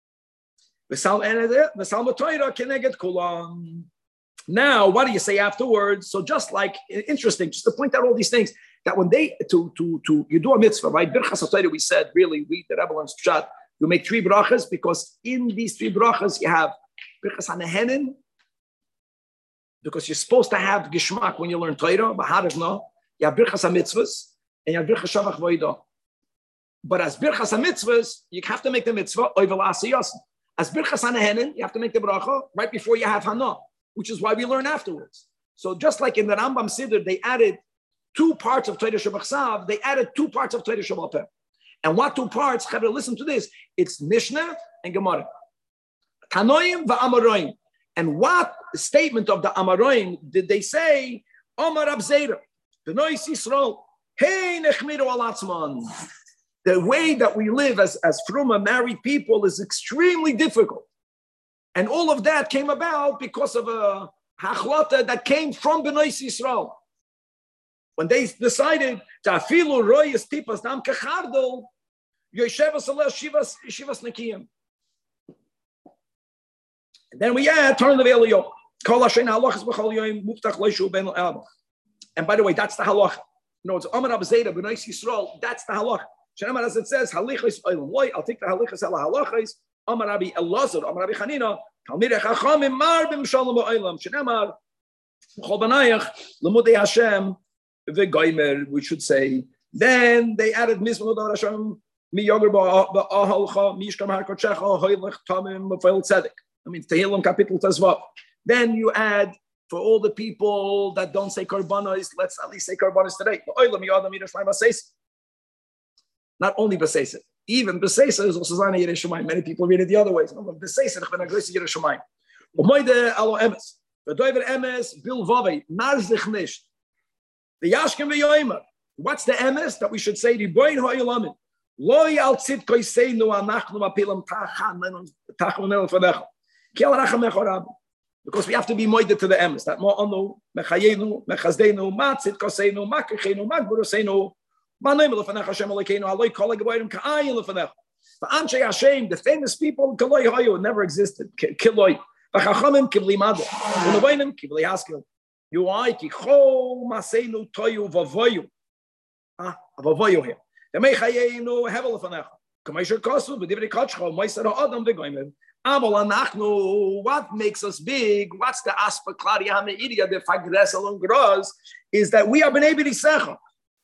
Now, what do you say afterwards? So just like, interesting, just to point out all these things, that when they, to, to, to you do a mitzvah, right? Birchas HaTorah, we said, really, we, the Rebbe learns Pshat, you make three brachas, because in these three brachas, you have Birchas HaNehenin, because you're supposed to have Gishmak when you learn Torah, but how does no? You have Birchas HaMitzvahs, and you have Birchas Shavach Voidah. But as Birchas HaMitzvahs, you have to make the mitzvah, Oivel Asiyos. As Birchas HaNehenin, you have to make the bracha right before you have Hana, which is why we learn afterwards. So just like in the Rambam Siddur, they added two parts of Torah Shebachsav, they added two parts of Torah Shebal Peh. And what two parts? Chavre, listen to this. It's Mishnah and Gemara. Tanoim va'amaroim. And what statement of the Amaroim did they say? Amar Rab Zera, B'nai Yisrael, hey nechmiru al atzman. The way that we live as, as fruma married people is extremely difficult. And all of that came about because of a hachlata that came from B'nai Yisrael. When they decided to afilu royas tipas dam kachardol, yoshevas aleh shivas shivas nekiyim. And then we add turn the veil. And by the way, that's the halach. No, it's Amar Rab Zera B'nai Yisrael. That's the halach. As it says, halichos oilam. I'll take the halichos ala halachos. Amar Rabbi Elazar, Amar Rabbi Chanina, Talmidei Chachamim marbim shalom ba'olam. Shenamar Chol Banayach Lemudei Hashem v'Goymer. We should say. Then they added Mizmor Dar Hashem mi yoger ba'ahalcha mi yishkam harkotchecha hoylech tamim b'feil tzedek. I mean Tehillim Kapitel Tezvav. Then you add for all the people that don't say korbanos, let's at least say korbanos today. Ba'olam yadam yidash ma'im aseis. Not only Beseisa, even Beseisa is also Zana Yerushalayim. Many people read it the other way. Beseisa, ich bin a größer Yerushalayim. Umoide alo emes. V'doiver emes bil vavei. Narzich nicht. The Yashkem v'yoymer. What's the emes that we should say? Riboin ha'yolamin. Loi al tzit koiseinu anachnu apilam tachan tachan lefanecha. Kiel rachamech orab. Because we have to be moided to the emes. That mo anu mechayenu mechazdenu matzit koseinu makrichenu magburuseinu manoim lefanecha Hashem Elokeinu aloi kol hagaborim ka'ayin lefanecha. But Anshe Hashem, the famous people, Kiloi Hayu, never existed. Kiloi. V'chachamim kibli mado. U'nevoinim kibli haskil. You are ki chol maseinu toyu vavoyu. Ah, vavoyu here. The mechayenu hevel lefanecha. K'meisher kosu v'divrei kachcho moiser ha'adam v'goyim. Amal anachnu. What makes us big? What's the aspect klari hame'iria the fagresel and gross is that we are bnei b'risecha.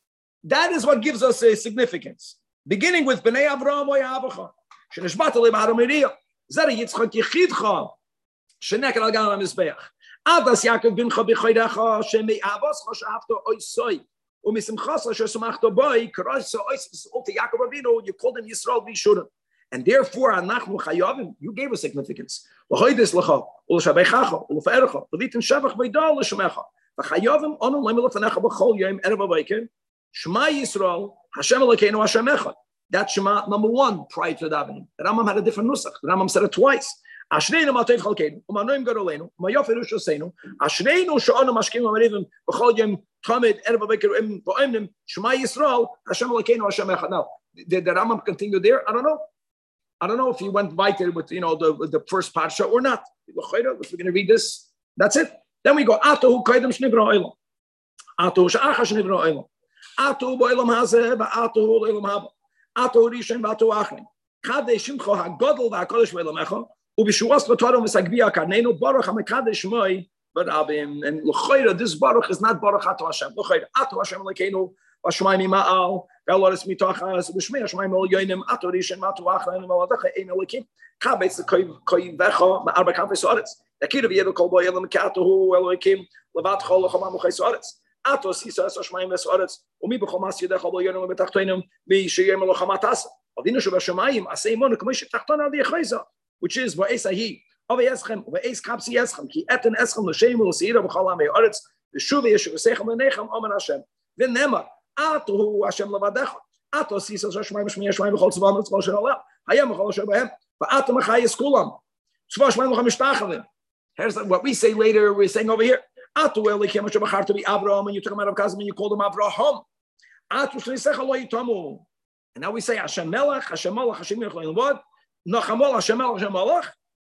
That is what gives us a significance. Beginning with Bnei Avraham Oyavecha, Shenishbata leBahar Miriya, Zera Yitzchak Yechidcha, Sheneker Al Gam HaMizbeach, Adas Yaakov Bincha B'Choyrecha, Shemei Avoscha She'afto Oisoi, U'Misimchasa She'Sumachto Boi, Karasa Ois Ulte Yaakov Avinu, you called him Yisrael B'Shurim. And therefore, Anachnu Chayavim, you gave us significance. L'Choydes L'cha, U'L'Shabechacha, U'L'Fe'erecha, V'Litin Shavach V'Idal L'Shemecha, V'Chayavim Onu Lemel L'Fanecha B'Chol Yom Erev HaVayken, Shema Yisrael, Hashem Elokeinu Hashem Echad. That's Shema number one prior to davening. The Rambam had a different nusach. The Rambam said it twice. Ashreinu Mateiv Chalkeinu, Umanoim Garoleinu, Umayof Yerushaseinu, Ashreinu Sha'onu Mashkim Amarivim, B'chol Yom Tamid Erev HaVayker Bo'emnim, Shema Yisrael, Hashem Elokeinu Hashem Echad. Now, did the Rambam continue there? I don't know. I don't know if he went weiter with you know the with the first parsha or not. If we're going to read this, that's it. Then we go Atohu Kaidem Shnivra Olam, Atohu Sha'acha Shnivra Olam. Atu bo'ilam hazeh, ba'atu lo'ilam haba. Atu rishon, ba'atu achrin. Kadesh shimcho ha'godol v'ha'kodesh v'elamecha, u'b'shuas v'torom v'sagbiya karneinu, baruch ha'mekadesh moi v'rabim. And l'choyra, this baruch is not baruch atu Hashem. L'choyra, atu Hashem l'keinu, v'ashmayim ma'al, v'aloris mitochas, v'shmei ha'shmayim olyoinim, atu rishon, ba'atu achrin, v'aladecha ein elikim. Kabetz l'koy v'echa, ma'arba kafei so'aretz. Yakiru v'yedu kol bo'ilam k'atuhu eloikim, levat chol l'chomam u'chay so'aretz. Atos Yisrael Shmayim Vesoretz, Umi B'chomas Yedech Abo Yonim Betachtonim, B'Yishayim Elochamatas, Avinu Shebashamayim, Aseimon K'Moshe Tachton Al Yechayza, which is Va'esahi, Ave Eschem, Va'es Kapsi Eschem, Ki Eten Eschem L'Shem L'Seira B'Chol Amei Oretz, V'Shuvi Yeshu V'Sechem L'Nechem Omen Hashem, V'Nemar, Atuhu Hashem Levadecha, Atos Yisrael Shmayim Shmayim Shmayim B'Chol Tzvam L'Tzvah Shalom, Hayam B'Chol Shalom, Va'atum Achayis Kulam, Tzvah Shmayim L'Cham Mishtachavim. Here's what we say later. We're saying over here. Atu elikim Hashem b'char to be Abraham, and you took him out of Kazim and you called him Abraham. Atu shleisecha lo yitamu. And now we say Hashem Melech, Hashem Melech, Hashem Melech. What? Nachamol Hashem Melech, Hashem Melech.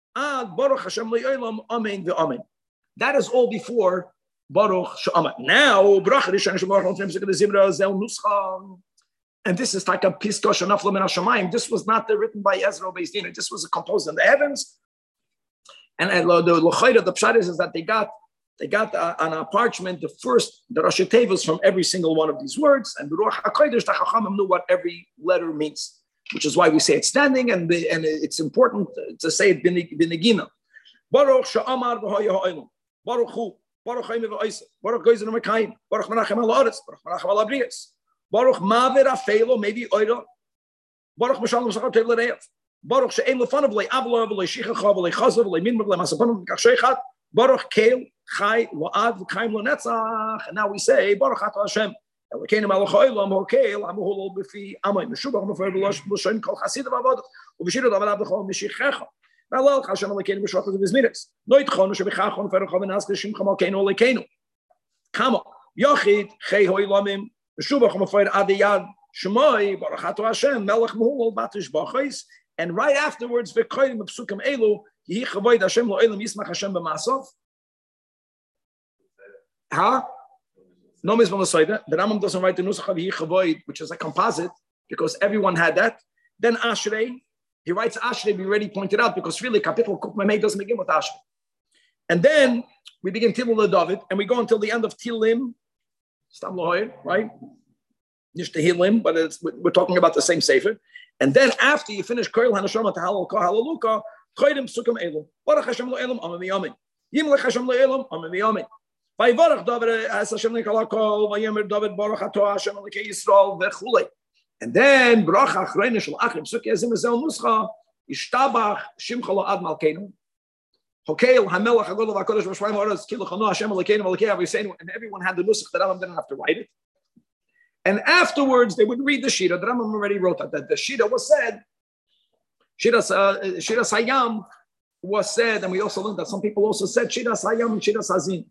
Ad Baruch Hashem le'olam. Amen ve'amen. That is all before Baruch She'amen. Now Bracha Rishon Hashem Baruch Hashem Zikra Zimra Zel Nuscha. And this is like a pistosh anafla min hashamayim. This was not written by Ezra Beis Din. This was composed in the heavens. And the l'chayda, the pshat is that they got they got uh, on a parchment the first the Rashi Tevos from every single one of these words, and the Ruach Hakodesh, the Chachamim knew what every letter means, which is why we say it standing, and the, and it's important to say it binegina. Baruch she'amar v'hoya ha'olam, Baruch Hu, Baruch Chaim v'oisa, Baruch Goyzer v'Mekayim, Baruch Menachem al Haaretz, Baruch Menachem al Abrius, Baruch Maver Afelo, maybe Oira, Baruch Mishalom Zachar Tev L'Reyev. Baruch she'em lefanav le'avla v'le'shichacha v'le'chazav v'le'min v'le'masapanim v'kach sheichat. Baruch Keil Chai Wa'ad v'kaim L'Netzach. And now we say Baruch Ata Hashem Elokeinu Melech Ha'olam Ho'Keil Amuhulol B'fi Amoy Meshubach Mefer B'Loshen Kol Chasidav Avodav U'B'Shirot Avadav B'Chol Mishichecha V'Alel Hashem Elokeinu B'Shachos V'Zmiris Noit Chonu She'B'Chachon Ferachon V'Nas L'Shim Chamalkeinu Elokeinu Kama Yochid Chei Ha'olamim Meshubach Mefer Adiyad Shemoi Baruch Ata Hashem Melech Muhulol Batish B'Chais. And right afterwards, v'koyim b'psukim elu, yihi chavoid Hashem lo elam yismach Hashem b'masov. Huh? No mizvah l'soida. The Rambam doesn't write the nusach of yihi chavoid, which is a composite, because everyone had that. Then Ashrei, he writes Ashrei, we already pointed out, because really, Kapitel Kuf Memei doesn't begin with Ashrei. And then we begin Tilul David, and we go until the end of Tilim, Stam Lohoyer, right? Nish Tehillim, but it's, we're talking about the same sefer. And then after you finish Koil Hanashama Tahalal Halaluka, Koidim Sukam Elam, Baruch Hashem Lo Elam, Amen Yamin. Yimlech Hashem Lo Elam, Amen Yamin. Vayvarach David as Hashem Nikalakol, Vayemer David Baruch Ato Hashem Lekei Yisrael Vechulei. And then Bracha Achreina Shel Achim Suki Azim Ezel Nuscha Ishtabach Shimcha Lo Ad Malkeinu. Hokeil Hamelach Hagodol Vakodesh Vashvaim Horas Kiluchano Hashem Lekeinu Lekei Aviseinu. And everyone had the nusach that Adam didn't have to write it. And afterwards, they would read the Shira. The Rambam already wrote that, that the Shira was said, Shira, uh, Shira Sayam was said, and we also learned that some people also said Shira Sayam and Shira Sazin.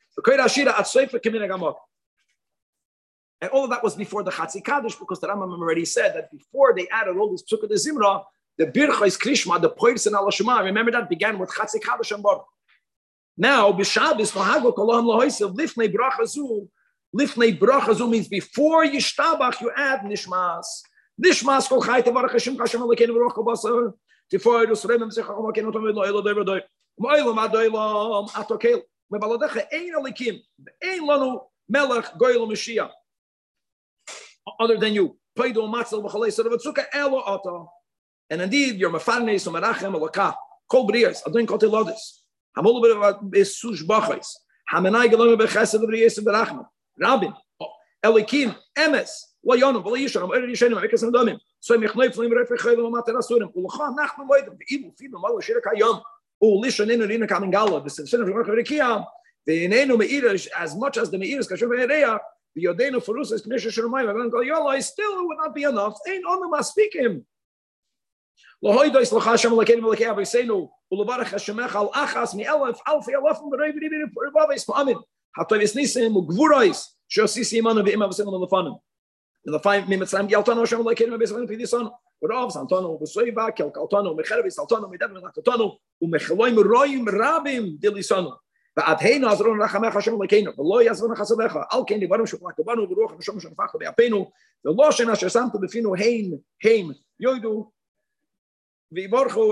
And all of that was before the Chatzi Kaddish, because the Rambam already said that before they added all these Psukkah de Zimra, the Birchais Krishma, the Poirs and Al Shema, remember that began with Chatzi Kaddish and Baruch. Now, B'Shabbos, Mahago Kolam Lahoisev, Lifnei Brachazu, Lifnei Brachazu means before Yishtabach, you add Nishmas. Nishmas Kol Chai Tevarach Hashem Hashem Alekeinu V'Roch Kobasar, Tifoy Rusreim Zechach Alekeinu Tomei Lo Elo Doy V'Doy, Mo'ilam Adoilam Atokel, Mebaladecha Ein Alekim, Ein Lanu Melech Goyel Mashiach. Other than you, Paido Matzel B'Chalei Saravatzuka Elo Ata. And indeed, you're Mefarnes, Merachem, Alakah, Kol Brias, Adon Kote Lodis. I'm all about Besush Bachais. Hamenai Galome Bechesed Brias Berachman. Rabin, Elikim, Emes, Layonum, Valayisham, Erishanim, Ekasam Domim. So Mechnoy Flim Refer Chaylam Materasurim, Ulachan Nachman Wadim, the evil female Malo Shirakayam, Ulishan in Rina Kamingala, the sin of Rekiam, the Nenu Meiras, as much as the Meiras Kashur Verea, the Yodenu Furusas, Knisha Shurmai, and Gayola, still would not be enough. Ain't on them, speak him. Lohoidois Lachasham Lakin Malakay Avisenu, Ulabarach Hashemech al Achas, Mi Elef, Alfi Alafim, the Ravi Rabis, Amin, Hatavis Nisim, Gvurais, Shosisi Imana, the Imam Simon Lafanum. In the five minutes, I'm Yaltano Sham Lakin, Mabisan Pidison, Rav Santano, Busoiva, Kelkatano, Mechervis, Altano, Medan, Lakatano, Umecheloim Roim Rabim, Dilisano. But Hena Azron Rachamech Hashem Lakin, the Loy Azron Hasabecha, Alkin, the Barum Shaklakabanu, the Roch, Shom Shafach, the Apenu, the Loshen Ashasam to the Fino, Hain, Haim, Yoidu. And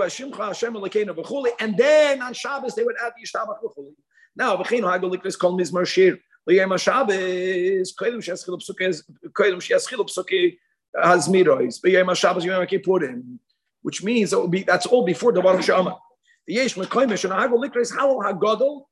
then on Shabbos they would add Yishtabach B'chuli. Now, V'chino Hagolikris Kol Mizmar Shir L'Yem Shabbos Koilum She'eschil Psuke Koilum She'eschil Psuke Hazmirois V'Yem Shabbos Yom Kippurim, which means it will be that's all before the Baruch She'amah. The Yesh Mekoimish and Hagolikris Halal Hagadol,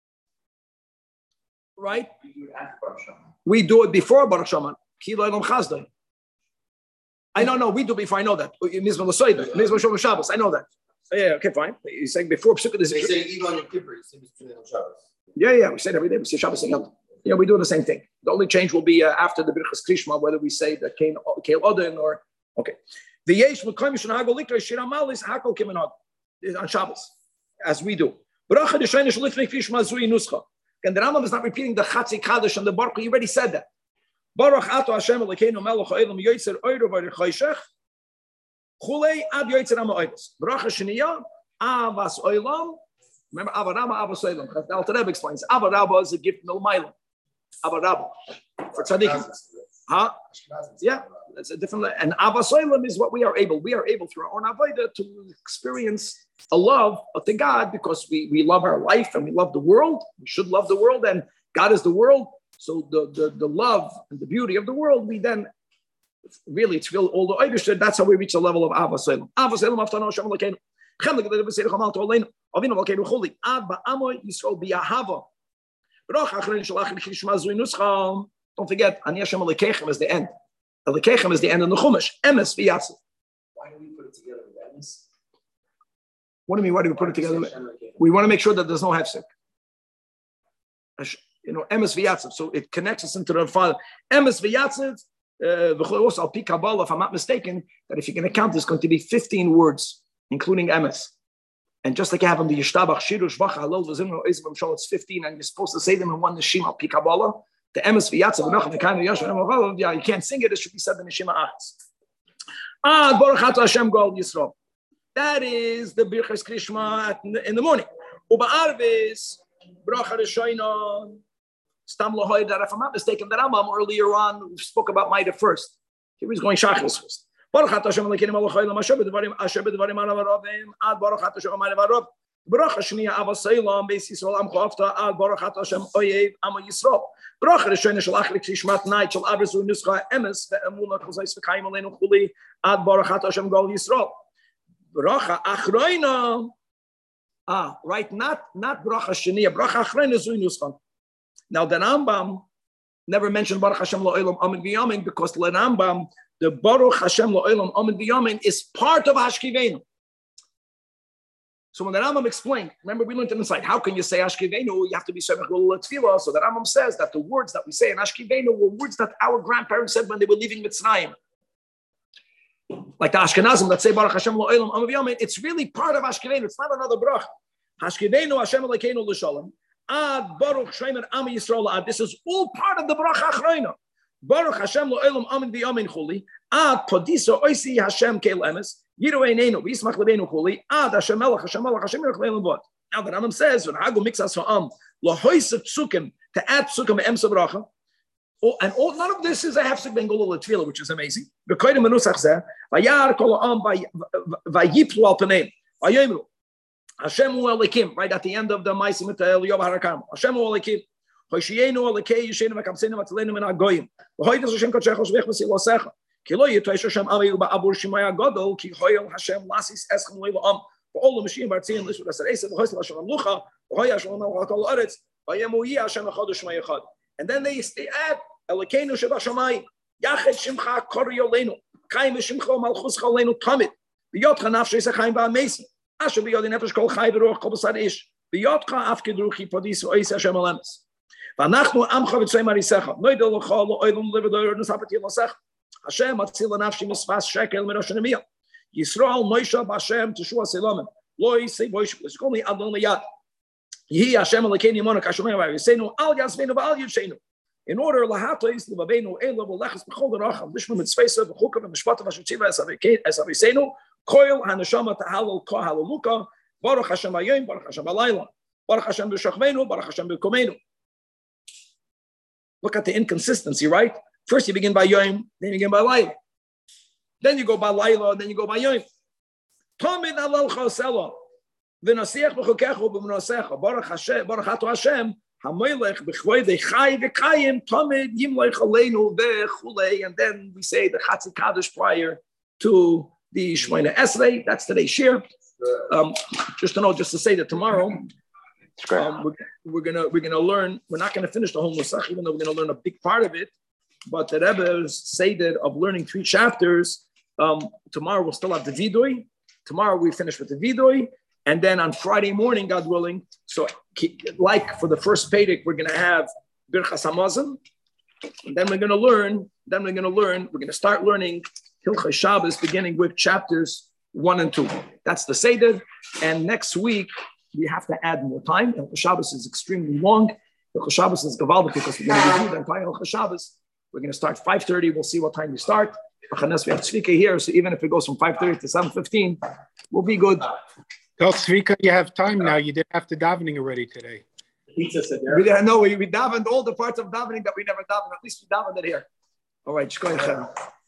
right? We do it before Baruch She'amah. Ki Lo Yom Chazdai. I don't know. We do before I know that. Mizmah L'Soida, Mizmah Shalom Shabbos. I know that. So yeah, okay, fine. He's saying before Psukkah. They say even on Yom Kippur, you say Mizmah Shabbos. Yeah, yeah. We say it every day. We say Shabbos and Yom. Yeah, we do the same thing. The only change will be uh, after the Birchas Krishma, whether we say the Kain Odin or okay. The Yesh Mekoimish and Hagol Likra Shiramal is Hakol Kimenod on Shabbos, as we do. Bracha D'Sheinish Lifnei Krishma Zui Nuscha. And the Rambam is not repeating the Chatzi Kaddish and the Baruch. He already said that. Baruch Ato Hashem Elokeinu Melech Ha'olam Yoytzer Oiro V'Richoshech Chulei Ad Yoytzer Ama Oiros. Baruch Hashniya Avas Oilam. Remember Avarama Avas Oilam. The Alter Rebbe explains Avaraba is a gift no Mailam. Avaraba for tzaddikim. Huh? Yeah, that's a different. And Avas Oilam is what we are able. We are able through our own avodah to experience a love of the God because we we love our life and we love the world. We should love the world and God is the world. So the, the, the love and the beauty of the world, we then really it's real all the Eibishter. That's how we reach the level of Avas Olam. Avas Olam Aftano Shem Lekeinu. Chem Lekeinu B'Seir Chamal Toleinu. Avinu Lekeinu Chuli. Ad Ba'amoy Yisrael B'Yahava. Baruch Achron Shalach L'Krishma Zui Nuscham. Don't forget, Ani Hashem Lekechem is the end. Lekechem is the end of the Chumash. Emes V'Yatzav. Why do we put it together with Emes? What do you mean? Why do we put it together? We want to make sure that there's no hefsek. You know, Emes V'Yatzav. So it connects us into the Father. Emes V'Yatzav, uh, also, Al Pi Kabbalah, if I'm not mistaken, that if you're going to count, there's going to be fifteen words, including Emes. And just like you have on the Yishtabach, Shirush, Vacha, Halal, V'Zimra, Ezra, Mshal, it's fifteen, and you're supposed to say them in one Neshima, Al Pi Kabbalah. The Emes V'Yatzav, the kind of Yashua, yeah, you can't sing it, it should be said in Neshima Achas. Ah, Baruch Atah Hashem Gol Yisrael. That is the Birchas Krishma in the morning. Uba Arvis, Bracha Rishoina, Stam Lahoy, that if I'm not mistaken, the Rambam earlier on we spoke about Maida first. He was going Shachris first. Baruch Atah Hashem Elokeinu Melech Haolam Asher b'Devarim Asher b'Devarim Arav Aravim Ad Baruch Atah Hashem Amar Arav Baruch Hashniya Avas Olam Beis Yisrael Am Chavta Ad Baruch Atah Hashem Oyev Am Yisrael Baruch Rishoina Shalach L'Krishmat Night Shal Avrezu Nuscha Emes Ve'Emunah Chazais V'Chaim Aleinu Chuli Ad Baruch Atah Hashem Gol Yisrael Bracha Achroina. Ah, right, not not Bracha Sheniya. Bracha Achroina Zui Nuscha. Now the Rambam never mentioned Baruch Hashem La'olam Amin V'Yamin because the Rambam, the Baruch Hashem La'olam Amin V'Yamin is part of Hashkivenu. So when the Rambam explained, remember we learned in the side, how can you say Ashkivenu? You have to be Semech Gulul Tefillah. So the Rambam says that the words that we say in Ashkivenu were words that our grandparents said when they were leaving Mitzrayim. Like the Ashkenazim that say Baruch Hashem Lo'elam Am V'Yamin, it's really part of Ashkivenu. It's not another bracha. Ashkivenu Hashem Elokeinu L'Shalom Ad Baruch Shemer Am Yisrael Ad. This is all part of the bracha Achrayna. Baruch Hashem Lo'elam Amin V'Yamin Chuli Ad Podisa Oisi Hashem Keil Emes Yiru Einenu V'Yismach Lebeinu Chuli Ad Hashem Melech Hashem Melech Hashem Melech Le'elam Vod. Now the Rambam says when Hagu Mixas Ha'am Lahoisef Psukim to add Psukim Emes Bracha. Oh, and all, none of this is a Hafsik Ben Gulul Tefillah, which is amazing. B'koyim Menusach Zeh Vayar Kol Ha'am Vayiplu Al Paneim Vayemru Hashem Hu Elikim. Right at the end of the Ma'asim with Eliyahu Harakam. Hashem Hu Elikim. Hoshiyenu Elikei Yishenu V'Kamseinu V'Tzaleinu Min HaGoyim. V'Hoydas Hashem Kodshech Shvech V'Silosecha. Ki lo Yitosh Hashem Amayu Ba'abur Shemaya Godol Ki Hoyel Hashem Lasis Eschem Le'Lam. V'Ol L'Mashiyim B'Artzin L'Ishur Aser Eser V'Hoyas L'Hashem Amlucha V'Hoy Hashem Amlucha Kol Ha'aretz V'Yemu Yi Hashem Echad U'Shmei Echad. And then they they add Elikeinu Shebashamai Yached Shimcha Kori Yoleinu Chaim V'Shimcha Malchus Choleinu Tamid V'Yotcha Nafshe Sechaim Ba'Mesim Asher V'Yod Nefesh Kol Chai V'Ruach Kol B'Sar Ish V'Yotcha Af Kedruchi Podis V'Ois Hashem Alemes V'Anachnu Amcha V'Tzei Marisecha Noidel L'Chol L'Oidum L'Vedor N'Sapati L'Osech Hashem Atzil Nafshi Misfas Shekel Mirosh Nemiyah Yisrael Moisha B'Hashem Teshua Selomen Lo Yisei Moisha L'Shkoli Adon L'Yad Yehi Hashem Elokeinu Yimonu Kashomei V'Yiseinu Al Yasveinu V'Al Yivsheinu. In order Lahatois L'Vaveinu Ela V'Lechas B'Chol D'Racham Lishma Mitzvesa V'Chukav V'Mishpatav V'Shutiva Es Aviseinu Koil HaNeshama Tahalal Ko Halaluka Baruch Hashem Hayom Baruch Hashem Halayla Baruch Hashem B'Shachveinu Baruch Hashem B'Komeinu. Look at the inconsistency, right? First you begin by Yom, then you begin by Layla. Then you go by Layla, then you go by Yom. Tomid Alal Chosela V'Nasiach B'Chukechu B'Mnosecha Baruch Hashem Baruch Ato Hashem Hamelech B'Chvoidei Chai V'Kayim Tomid Yimlech Aleinu V'Chulei. And then we say the Chatzi Kaddish prior to the Shmoyne Esrei. That's today's shir. Um, just to know, just to say that tomorrow um, we're, we're gonna we're gonna learn. We're not gonna finish the whole Nusach, even though we're gonna learn a big part of it. But the Rebbe's Seder of learning three chapters. Um, tomorrow we'll still have the Vidui. Tomorrow we finish with the Vidui, and then on Friday morning, God willing. So, like for the first Pedic, we're gonna have Birchas Hamazon. And then we're gonna learn. Then we're gonna learn. We're gonna start learning Hilchos Shabbos, beginning with chapters one and two. That's the Seder. And next week, we have to add more time. Hilchos Shabbos is extremely long. Hilchos Shabbos is Gavaldik because we're going to review the entire Hilchos Shabbos. We're going to start five thirty. We'll see what time we start. We have Tzvika here, so even if it goes from five thirty to seven fifteen, we'll be good. Tell Tzvika you have time now. You didn't have to davening already today. Pizza said there. We didn't know. We, we davened all the parts of davening that we never davened. At least we davened it here. All right.